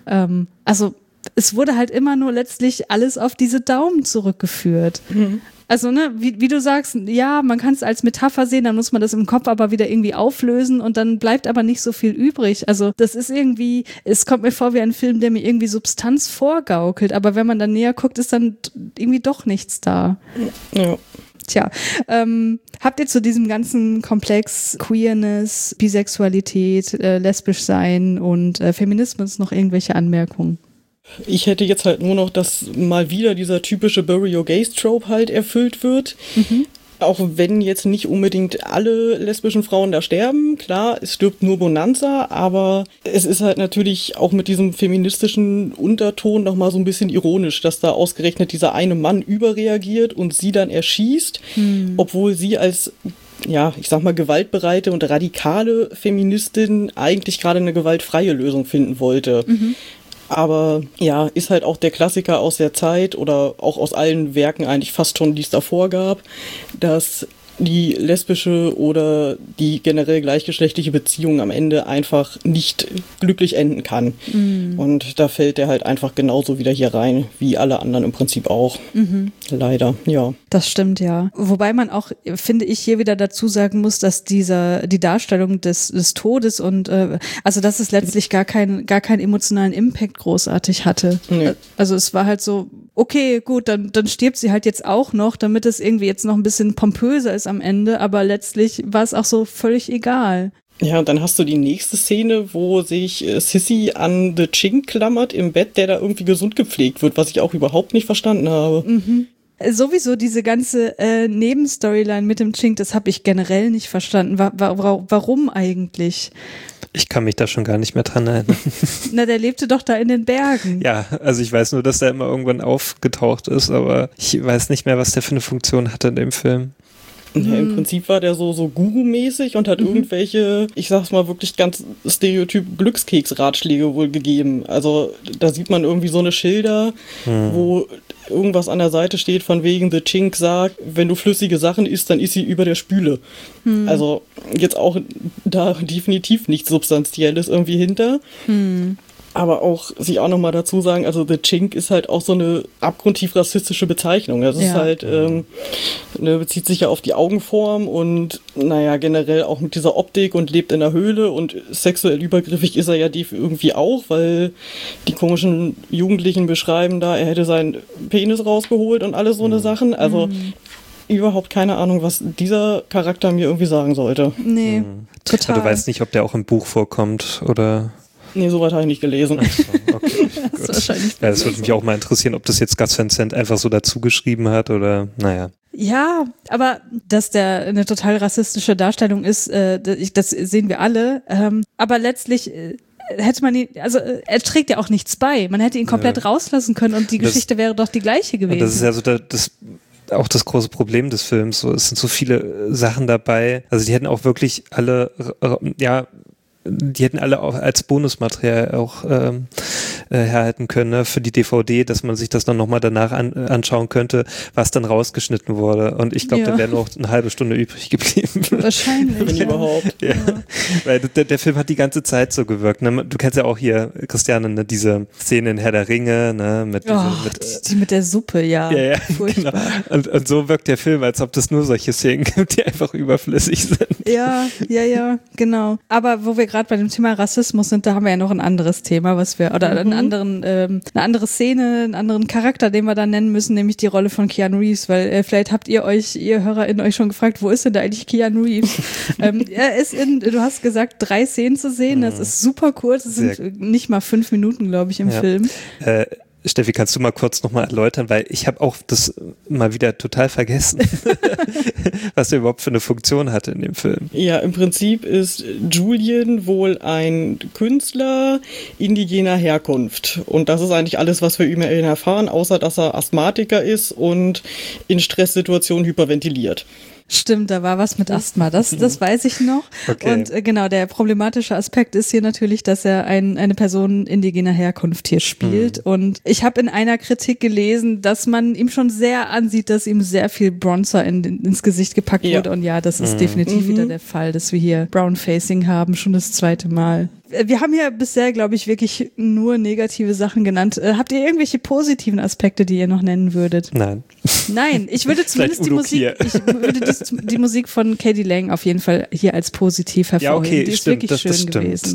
F: Also es wurde halt immer nur letztlich alles auf diese Daumen zurückgeführt. Also, wie du sagst, ja, man kann es als Metapher sehen, dann muss man das im Kopf aber wieder irgendwie auflösen und dann bleibt aber nicht so viel übrig. Also, das ist irgendwie, es kommt mir vor wie ein Film, der mir irgendwie Substanz vorgaukelt, aber wenn man dann näher guckt, ist dann irgendwie doch nichts da.
H: Ja.
F: Tja, habt ihr zu diesem ganzen Komplex Queerness, Bisexualität, lesbisch sein und Feminismus noch irgendwelche Anmerkungen?
H: Ich hätte jetzt halt nur noch, dass mal wieder dieser typische Bury Your Gays-Trope halt erfüllt wird. Auch wenn jetzt nicht unbedingt alle lesbischen Frauen da sterben. Klar, es stirbt nur Bonanza, aber es ist halt natürlich auch mit diesem feministischen Unterton nochmal so ein bisschen ironisch, dass da ausgerechnet dieser eine Mann überreagiert und sie dann erschießt, obwohl sie als, ja, ich sag mal, gewaltbereite und radikale Feministin eigentlich gerade eine gewaltfreie Lösung finden wollte. Aber ja, ist halt auch der Klassiker aus der Zeit oder auch aus allen Werken eigentlich fast schon, die es davor gab, dass die lesbische oder die generell gleichgeschlechtliche Beziehung am Ende einfach nicht glücklich enden kann. Und da fällt der halt einfach genauso wieder hier rein, wie alle anderen im Prinzip auch. Leider, ja.
F: Das stimmt, ja. Wobei man auch, finde ich, hier wieder dazu sagen muss, dass die Darstellung des Todes und also dass es letztlich gar keinen emotionalen Impact großartig hatte.
H: Nee.
F: Also es war halt so, okay, gut, dann stirbt sie halt jetzt auch noch, damit es irgendwie jetzt noch ein bisschen pompöser ist am Ende, aber letztlich war es auch so völlig egal.
H: Ja, und dann hast du die nächste Szene, wo sich Sissy an The Chink klammert im Bett, der da irgendwie gesund gepflegt wird, was ich auch überhaupt nicht verstanden habe.
F: Sowieso diese ganze Nebenstoryline mit dem Chink, das habe ich generell nicht verstanden. Warum eigentlich?
G: Ich kann mich da schon gar nicht mehr dran erinnern.
F: Na, der lebte doch da in den Bergen.
G: Ja, also ich weiß nur, dass der immer irgendwann aufgetaucht ist, aber ich weiß nicht mehr, was der für eine Funktion hatte in dem Film.
H: Ja, im Prinzip war der so Guru-mäßig und hat irgendwelche, ich sag's mal wirklich ganz stereotyp Glückskeks-Ratschläge wohl gegeben. Also da sieht man irgendwie so eine Schilder, wo irgendwas an der Seite steht von wegen The Chink sagt, wenn du flüssige Sachen isst, dann isst sie über der Spüle. Also jetzt auch da definitiv nichts Substanzielles irgendwie hinter. Aber auch, sich auch nochmal dazu sagen, also The Chink ist halt auch so eine abgrundtief rassistische Bezeichnung. Das ist halt, bezieht sich ja auf die Augenform und, generell auch mit dieser Optik und lebt in der Höhle und sexuell übergriffig ist er ja irgendwie auch, weil die komischen Jugendlichen beschreiben da, er hätte seinen Penis rausgeholt und alles so eine Sachen. Also, überhaupt keine Ahnung, was dieser Charakter mir irgendwie sagen sollte.
F: Nee, total.
G: Aber du weißt nicht, ob der auch im Buch vorkommt, oder?
H: Nee, soweit habe ich nicht gelesen.
G: Achso, okay, gut.
F: Wahrscheinlich
G: Ja, das würde mich auch mal interessieren, ob das jetzt Gus Van Sant einfach so dazu geschrieben hat oder,
F: Ja, aber dass der eine total rassistische Darstellung ist, das sehen wir alle. Aber letztlich hätte man ihn, also er trägt ja auch nichts bei. Man hätte ihn komplett rauslassen können und die Geschichte wäre doch die gleiche gewesen.
G: Das ist ja so auch das große Problem des Films. So, es sind so viele Sachen dabei. Also die hätten auch wirklich alle, die hätten alle auch als Bonusmaterial auch herhalten können, ne, für die DVD, dass man sich das dann nochmal danach anschauen könnte, was dann rausgeschnitten wurde. Und ich glaube, da wäre noch eine halbe Stunde übrig geblieben.
F: Wahrscheinlich.
H: Wenn überhaupt.
G: Ja. Weil der Film hat die ganze Zeit so gewirkt. Ne? Du kennst ja auch hier, Christiane, ne, diese Szene in Herr der Ringe, ne,
F: die mit der Suppe, ja.
G: Ja,
F: furchtbar.
G: Genau. Und so wirkt der Film, als ob es nur solche Szenen gibt, die einfach überflüssig sind.
F: Ja, genau. Aber wo wir gerade bei dem Thema Rassismus sind, da haben wir ja noch ein anderes Thema, eine andere Szene, einen anderen Charakter, den wir da nennen müssen, nämlich die Rolle von Keanu Reeves, weil vielleicht habt ihr HörerInnen euch schon gefragt, wo ist denn da eigentlich Keanu Reeves? Er ist du hast gesagt, 3 Szenen zu sehen, das ist super kurz, das sind nicht mal 5 Minuten, glaube ich, im Film.
G: Steffi, kannst du mal kurz nochmal erläutern, weil ich habe auch das mal wieder total vergessen, was er überhaupt für eine Funktion hatte in dem Film.
H: Ja, im Prinzip ist Julian wohl ein Künstler indigener Herkunft und das ist eigentlich alles, was wir über ihn erfahren, außer dass er Asthmatiker ist und in Stresssituationen hyperventiliert.
F: Stimmt, da war was mit Asthma, das weiß ich noch.
G: Okay.
F: Und genau, der problematische Aspekt ist hier natürlich, dass er eine Person indigener Herkunft hier spielt. Und ich habe in einer Kritik gelesen, dass man ihm schon sehr ansieht, dass ihm sehr viel Bronzer ins Gesicht gepackt wurde. Und ja, das ist definitiv wieder der Fall, dass wir hier Brownfacing haben, schon das 2. Mal. Wir haben ja bisher, glaube ich, wirklich nur negative Sachen genannt. Habt ihr irgendwelche positiven Aspekte, die ihr noch nennen würdet? Nein, ich würde zumindest die Musik von K.D. Lang auf jeden Fall hier als positiv hervorheben.
G: Ja, okay,
F: die ist
G: stimmt,
F: wirklich schön gewesen.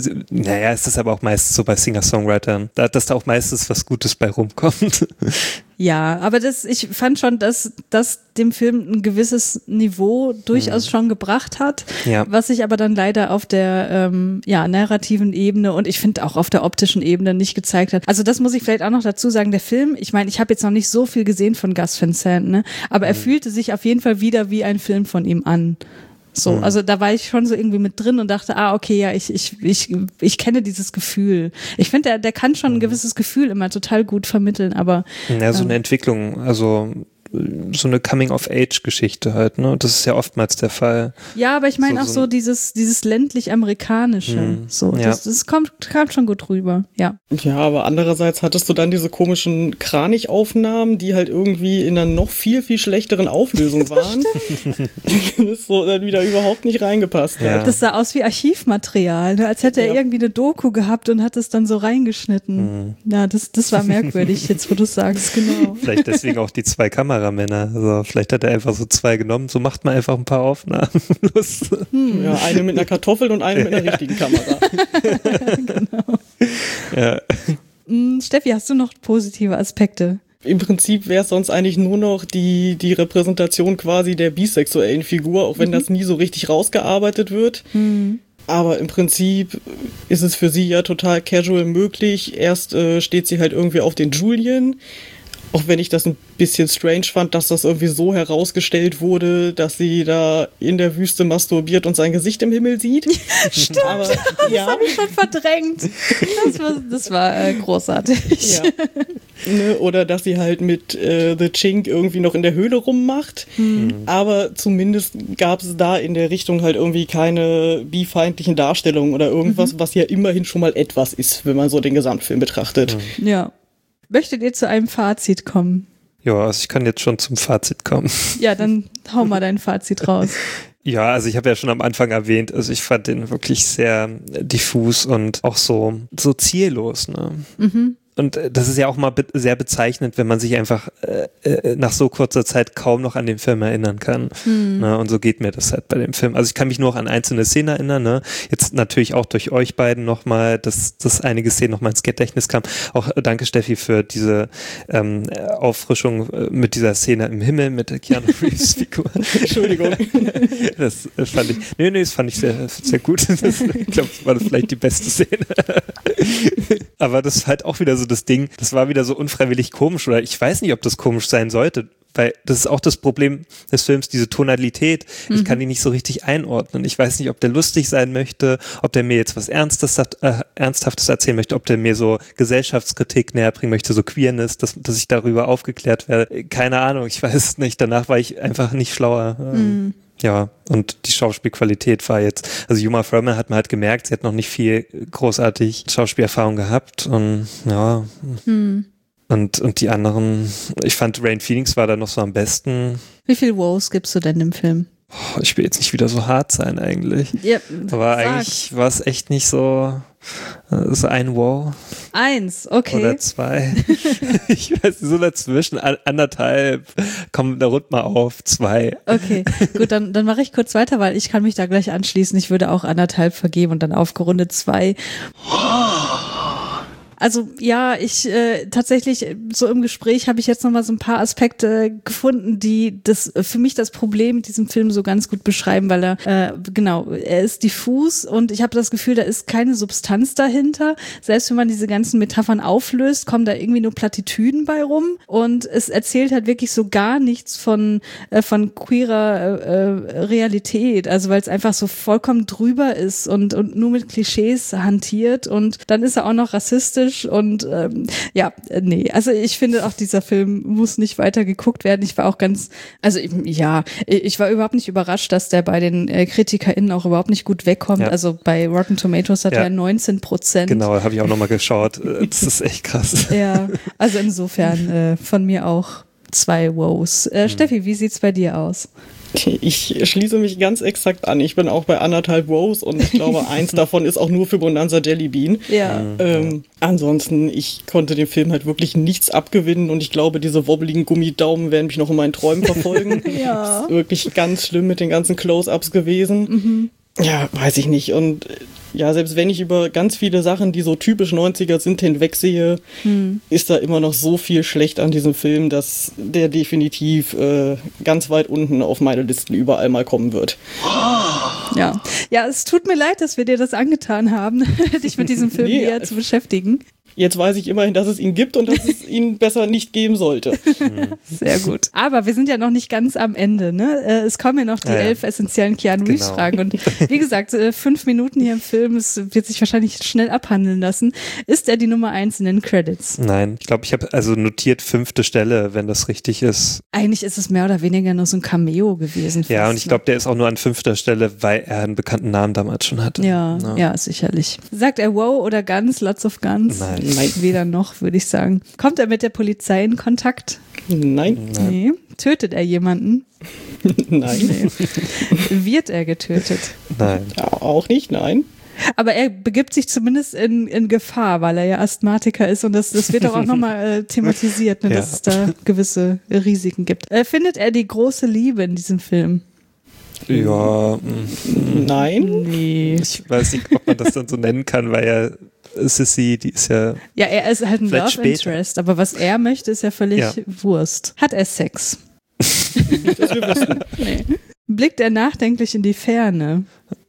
G: Es ist aber auch meistens so bei Singer-Songwritern, dass da auch meistens was Gutes bei rumkommt.
F: Ja, aber ich fand schon, dass das dem Film ein gewisses Niveau durchaus schon gebracht hat, was sich aber dann leider auf der narrativen Ebene und ich finde auch auf der optischen Ebene nicht gezeigt hat. Also das muss ich vielleicht auch noch dazu sagen, der Film, ich meine, ich habe jetzt noch nicht so viel gesehen von Gus Van Sant, ne? Aber er fühlte sich auf jeden Fall wieder wie ein Film von ihm an. So, also da war ich schon so irgendwie mit drin und dachte, okay, ja, ich kenne dieses Gefühl. Ich finde, der kann schon ein gewisses Gefühl immer total gut vermitteln, aber
G: ja, so eine Entwicklung, also so eine Coming-of-Age-Geschichte halt, ne? Das ist ja oftmals der Fall.
F: Ja, aber ich meine auch so dieses ländlich-amerikanische. So, das kam schon gut rüber, ja.
H: Ja, aber andererseits hattest du dann diese komischen Kranig-Aufnahmen, die halt irgendwie in einer noch viel, viel schlechteren Auflösung waren. Das so dann wieder überhaupt nicht reingepasst hat.
F: Ja. Das sah aus wie Archivmaterial, ne? Als hätte er irgendwie eine Doku gehabt und hat es dann so reingeschnitten. Ja, das war merkwürdig, jetzt wo du sagst, genau.
G: Vielleicht deswegen auch die 2 Kameramänner. Also vielleicht hat er einfach so 2 genommen, so macht man einfach ein paar Aufnahmen.
H: Ja, eine mit einer Kartoffel und eine mit einer richtigen Kamera.
F: Genau.
G: Ja.
F: Steffi, hast du noch positive Aspekte?
H: Im Prinzip wäre es sonst eigentlich nur noch die Repräsentation quasi der bisexuellen Figur, auch wenn das nie so richtig rausgearbeitet wird. Aber im Prinzip ist es für sie ja total casual möglich. Erst steht sie halt irgendwie auf den Julian. Auch wenn ich das ein bisschen strange fand, dass das irgendwie so herausgestellt wurde, dass sie da in der Wüste masturbiert und sein Gesicht im Himmel sieht.
F: Stimmt, aber, das habe ich schon verdrängt. Das war großartig.
H: Ja. Ne, oder dass sie halt mit The Chink irgendwie noch in der Höhle rummacht. Aber zumindest gab es da in der Richtung halt irgendwie keine bifeindlichen Darstellungen oder irgendwas, was ja immerhin schon mal etwas ist, wenn man so den Gesamtfilm betrachtet.
F: Ja. Möchtet ihr zu einem Fazit kommen?
G: Ja, also ich kann jetzt schon zum Fazit kommen.
F: Ja, dann hau mal dein Fazit raus.
G: Ja, also ich habe ja schon am Anfang erwähnt, also ich fand den wirklich sehr diffus und auch so ziellos, ne? Mhm. Und das ist ja auch mal sehr bezeichnend, wenn man sich einfach nach so kurzer Zeit kaum noch an den Film erinnern kann. Ne? Und so geht mir das halt bei dem Film. Also ich kann mich nur noch an einzelne Szenen erinnern. Ne? Jetzt natürlich auch durch euch beiden nochmal, dass einige Szenen nochmal ins Gedächtnis kamen. Auch danke Steffi für diese Auffrischung mit dieser Szene im Himmel mit der Keanu Reeves Figur.
H: Entschuldigung.
G: Das fand ich, das fand ich sehr, sehr gut. Ich glaube, das war vielleicht die beste Szene. Aber das ist halt auch wieder so das Ding, das war wieder so unfreiwillig komisch, oder ich weiß nicht, ob das komisch sein sollte, weil das ist auch das Problem des Films, diese Tonalität. Ich kann die nicht so richtig einordnen. Ich weiß nicht, ob der lustig sein möchte, ob der mir jetzt was Ernsthaftes erzählen möchte, ob der mir so Gesellschaftskritik näher bringen möchte, so Queerness, dass ich darüber aufgeklärt werde. Keine Ahnung, ich weiß es nicht. Danach war ich einfach nicht schlauer. Ja, und die Schauspielqualität war jetzt, also Uma Thurman hat man halt gemerkt, sie hat noch nicht viel großartig Schauspielerfahrung gehabt und ja. Und die anderen, ich fand Rain Phoenix war da noch so am besten.
F: Wie viel Wows gibst du denn im Film?
G: Ich will jetzt nicht wieder so hart sein eigentlich. Ja, aber eigentlich war es echt nicht so ein Wow.
F: 1, okay.
G: Oder 2. Ich weiß nicht, so dazwischen, 1,5, komm, da rund mal auf, 2.
F: Okay, gut, dann mache ich kurz weiter, weil ich kann mich da gleich anschließen. Ich würde auch 1,5 vergeben und dann aufgerundet 2. Also ja, ich tatsächlich so im Gespräch habe ich jetzt noch mal so ein paar Aspekte gefunden, die das für mich das Problem mit diesem Film so ganz gut beschreiben, weil er ist diffus und ich habe das Gefühl, da ist keine Substanz dahinter. Selbst wenn man diese ganzen Metaphern auflöst, kommen da irgendwie nur Plattitüden bei rum und es erzählt halt wirklich so gar nichts von queerer Realität, also weil es einfach so vollkommen drüber ist und nur mit Klischees hantiert und dann ist er auch noch rassistisch. Und also ich finde auch, dieser Film muss nicht weiter geguckt werden. Ich war auch ich war überhaupt nicht überrascht, dass der bei den KritikerInnen auch überhaupt nicht gut wegkommt. Ja. Also bei Rotten Tomatoes hat er 19%.
G: Genau, habe ich auch nochmal geschaut. Das ist echt krass.
F: Ja, also insofern von mir auch 2 Wows. Steffi, wie sieht's bei dir aus?
H: Ich schließe mich ganz exakt an. Ich bin auch bei 1,5 Wows und ich glaube, 1 davon ist auch nur für Bonanza Jelly Bean.
F: Ja.
H: Ansonsten, ich konnte dem Film halt wirklich nichts abgewinnen und ich glaube, diese wobbeligen Gummidaumen werden mich noch in meinen Träumen verfolgen.
F: Ja.
H: Das ist wirklich ganz schlimm mit den ganzen Close-Ups gewesen. Ja, weiß ich nicht. Und ja, selbst wenn ich über ganz viele Sachen, die so typisch 90er sind, hinwegsehe, ist da immer noch so viel schlecht an diesem Film, dass der definitiv ganz weit unten auf meine Listen überall mal kommen wird.
F: Ja, es tut mir leid, dass wir dir das angetan haben, dich mit diesem Film näher zu beschäftigen.
H: Jetzt weiß ich immerhin, dass es ihn gibt und dass es ihn besser nicht geben sollte.
F: Sehr gut. Aber wir sind ja noch nicht ganz am Ende, ne? Es kommen ja noch die 11 essentiellen Keanu Reeves Fragen. Und wie gesagt, 5 Minuten hier im Film, es wird sich wahrscheinlich schnell abhandeln lassen. Ist er die Nummer 1 in den Credits?
G: Nein, ich glaube, ich habe also notiert 5. Stelle, wenn das richtig ist.
F: Eigentlich ist es mehr oder weniger nur so ein Cameo gewesen.
G: Ja, und ich glaube, der ist auch nur an 5. Stelle, weil er einen bekannten Namen damals schon hatte.
F: Ja, sicherlich. Sagt er Wow oder Guns, Lots of Guns?
H: Nein.
F: Weder noch, würde ich sagen. Kommt er mit der Polizei in Kontakt?
H: Nein.
F: Nee. Tötet er jemanden?
H: Nein.
F: Nee. Wird er getötet?
G: Nein.
H: Ja, auch nicht, nein.
F: Aber er begibt sich zumindest in Gefahr, weil er ja Asthmatiker ist und das wird auch nochmal thematisiert, ne, dass es da gewisse Risiken gibt. Findet er die große Liebe in diesem Film?
G: Ja.
H: Nein.
F: Nee.
G: Ich weiß nicht, ob man das dann so nennen kann, weil er Sissy, die ist ja.
F: Ja, er ist halt ein Love Interest, aber was er möchte, ist ja völlig Wurst. Hat er Sex?
H: Das wir wissen.
F: Nee. Blickt er nachdenklich in die Ferne?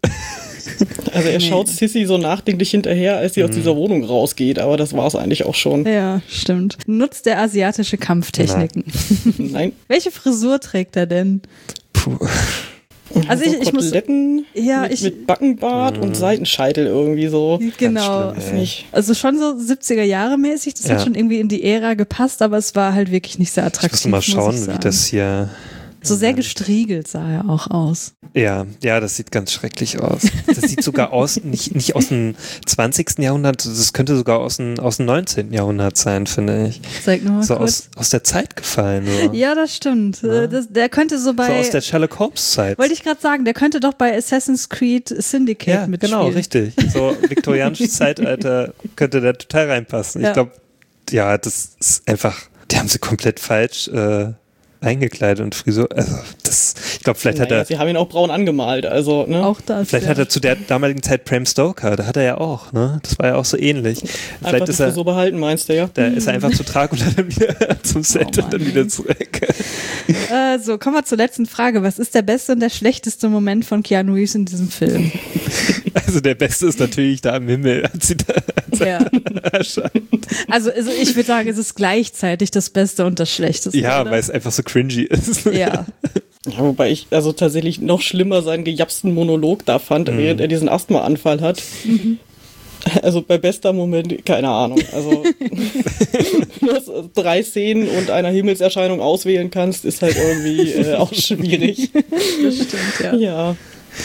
H: Also er schaut Sissy so nachdenklich hinterher, als sie aus dieser Wohnung rausgeht, aber das war es eigentlich auch schon.
F: Ja, stimmt. Nutzt er asiatische Kampftechniken?
H: Nein.
F: Welche Frisur trägt er denn?
G: Puh.
F: Also
H: so Koteletten mit Backenbart und Seitenscheitel irgendwie so.
F: Genau.
G: Schlimm,
F: also schon so 70er Jahre mäßig, das hat schon irgendwie in die Ära gepasst, aber es war halt wirklich nicht sehr attraktiv.
G: Ich muss mal schauen, wie das hier...
F: So sehr gestriegelt sah er auch aus.
G: Ja, das sieht ganz schrecklich aus. Das sieht sogar aus, nicht aus dem 20. Jahrhundert, das könnte sogar aus dem 19. Jahrhundert sein, finde ich.
F: Zeig nochmal
G: so
F: kurz.
G: Aus der Zeit gefallen. So.
F: Ja, das stimmt. Ja. Der könnte so bei...
G: So aus der Sherlock Holmes-Zeit.
F: Wollte ich gerade sagen, der könnte doch bei Assassin's Creed Syndicate mitspielen.
G: Genau, richtig. So viktorianisches Zeitalter könnte da total reinpassen. Ja. Ich glaube, das ist einfach, die haben sie komplett falsch eingekleidet und Frisur. Also ich glaube, vielleicht hat er...
H: Sie haben ihn auch braun angemalt, also, ne?
F: Auch das,
G: vielleicht hat er zu der damaligen Zeit Bram Stoker, da hat er ja auch, ne? Das war ja auch so ähnlich. Vielleicht
H: einfach ist er so behalten, meinst du, ja?
G: Da ist er einfach zu Trag und dann wieder zum Set und dann wieder zurück.
F: So, kommen wir zur letzten Frage. Was ist der beste und der schlechteste Moment von Keanu Reeves in diesem Film?
G: Also der beste ist natürlich da im Himmel, als sie da erscheint.
F: Also ich würde sagen, es ist gleichzeitig das Beste und das Schlechteste.
G: Ja,
F: oder?
G: weil es einfach so cringy ist.
F: Ja.
H: Ja, wobei ich also tatsächlich noch schlimmer seinen gejapsten Monolog da fand, während er diesen Asthmaanfall hat. Also bei bester Moment, keine Ahnung. Also nur 3 Szenen und einer Himmelserscheinung auswählen kannst, ist halt irgendwie auch schwierig.
F: Das stimmt, ja.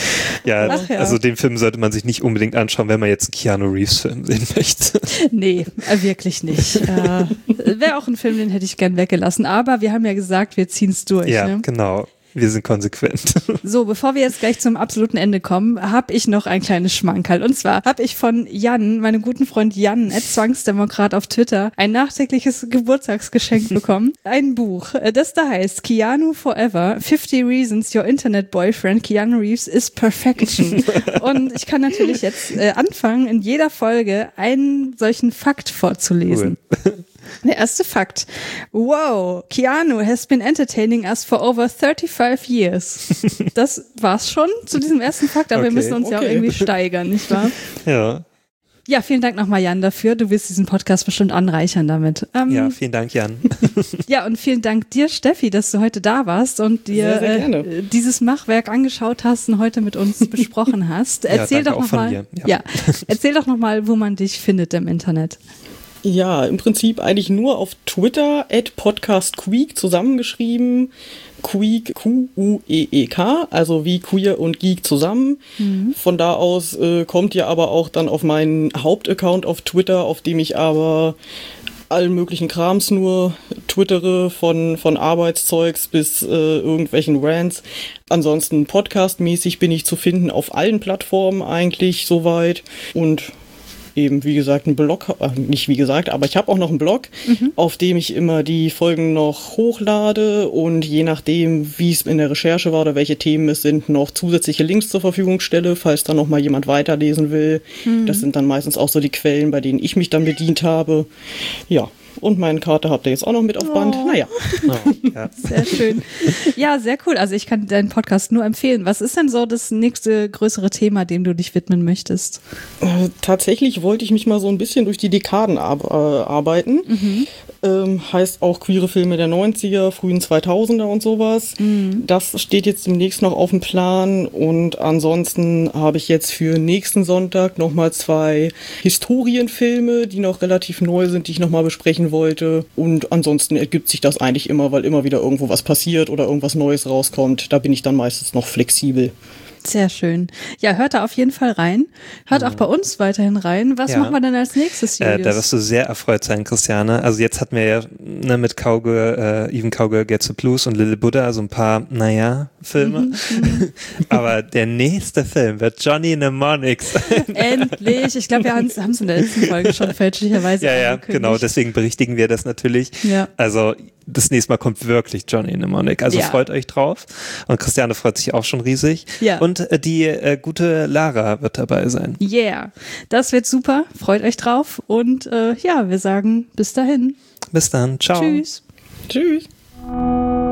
G: Ja, also den Film sollte man sich nicht unbedingt anschauen, wenn man jetzt einen Keanu Reeves-Film sehen möchte.
F: Nee, wirklich nicht. Wäre auch ein Film, den hätte ich gern weggelassen. Aber wir haben ja gesagt, wir ziehen es durch.
G: Ja,
F: ne?
G: Genau. Wir sind konsequent.
F: So, bevor wir jetzt gleich zum absoluten Ende kommen, habe ich noch ein kleines Schmankerl. Und zwar habe ich von Jan, meinem guten Freund Jan, @Zwangsdemokrat auf Twitter, ein nachträgliches Geburtstagsgeschenk bekommen. Ein Buch, das da heißt Keanu Forever, 50 Reasons Your Internet Boyfriend Keanu Reeves is Perfection. Und ich kann natürlich jetzt anfangen, in jeder Folge einen solchen Fakt vorzulesen. Cool. Der erste Fakt. Wow, Keanu has been entertaining us for over 35 years. Das war's schon zu diesem ersten Fakt, aber wir müssen uns ja auch irgendwie steigern, nicht wahr?
G: Ja.
F: Ja, vielen Dank nochmal, Jan, dafür. Du wirst diesen Podcast bestimmt anreichern damit.
G: Ja, vielen Dank, Jan.
F: Ja, und vielen Dank dir, Steffi, dass du heute da warst und dir
H: sehr gerne.
F: Dieses Machwerk angeschaut hast und heute mit uns besprochen hast. Erzähl doch noch mal. Ja, erzähl doch nochmal, wo man dich findet im Internet.
H: Ja, im Prinzip eigentlich nur auf Twitter, @podcastqueek zusammengeschrieben. Queek, Q-U-E-E-K, also wie Queer und Geek zusammen. Von da aus kommt ihr aber auch dann auf meinen Hauptaccount auf Twitter, auf dem ich aber allen möglichen Krams nur twittere, von Arbeitszeugs bis irgendwelchen Rants. Ansonsten podcastmäßig bin ich zu finden auf allen Plattformen eigentlich soweit und eben, wie gesagt, ein Blog, nicht wie gesagt, aber ich habe auch noch einen Blog, auf dem ich immer die Folgen noch hochlade und je nachdem, wie es in der Recherche war oder welche Themen es sind, noch zusätzliche Links zur Verfügung stelle, falls da noch mal jemand weiterlesen will. Das sind dann meistens auch so die Quellen, bei denen ich mich dann bedient habe. Ja. Und meine Karte habt ihr jetzt auch noch mit auf Band. Naja.
G: Ja.
F: Sehr schön. Ja, sehr cool. Also ich kann deinen Podcast nur empfehlen. Was ist denn so das nächste größere Thema, dem du dich widmen möchtest?
H: Tatsächlich wollte ich mich mal so ein bisschen durch die Dekaden arbeiten. Heißt auch queere Filme der 90er, frühen 2000er und sowas. Das steht jetzt demnächst noch auf dem Plan. Und ansonsten habe ich jetzt für nächsten Sonntag nochmal 2 Historienfilme, die noch relativ neu sind, die ich nochmal besprechen wollte. Und ansonsten ergibt sich das eigentlich immer, weil immer wieder irgendwo was passiert oder irgendwas Neues rauskommt. Da bin ich dann meistens noch flexibel.
F: Sehr schön. Ja, hört da auf jeden Fall rein. Hört auch bei uns weiterhin rein. Was machen wir denn als nächstes, Julius?
G: Da wirst du sehr erfreut sein, Christiane. Also jetzt hatten wir ja mit Even Cowgirl Gets the Blues und Little Buddha so ein paar, Filme. Aber der nächste Film wird Johnny Mnemonic sein.
F: Endlich. Ich glaube, wir haben es in der letzten Folge schon fälschlicherweise angekündigt.
G: Genau. Deswegen berichtigen wir das natürlich.
F: Ja.
G: Also das nächste Mal kommt wirklich Johnny Mnemonic. Also freut euch drauf. Und Christiane freut sich auch schon riesig.
F: Ja.
G: Und die gute Lara wird dabei sein.
F: Yeah. Das wird super. Freut euch drauf. Und wir sagen bis dahin.
G: Bis dann. Ciao.
F: Tschüss.
H: Tschüss.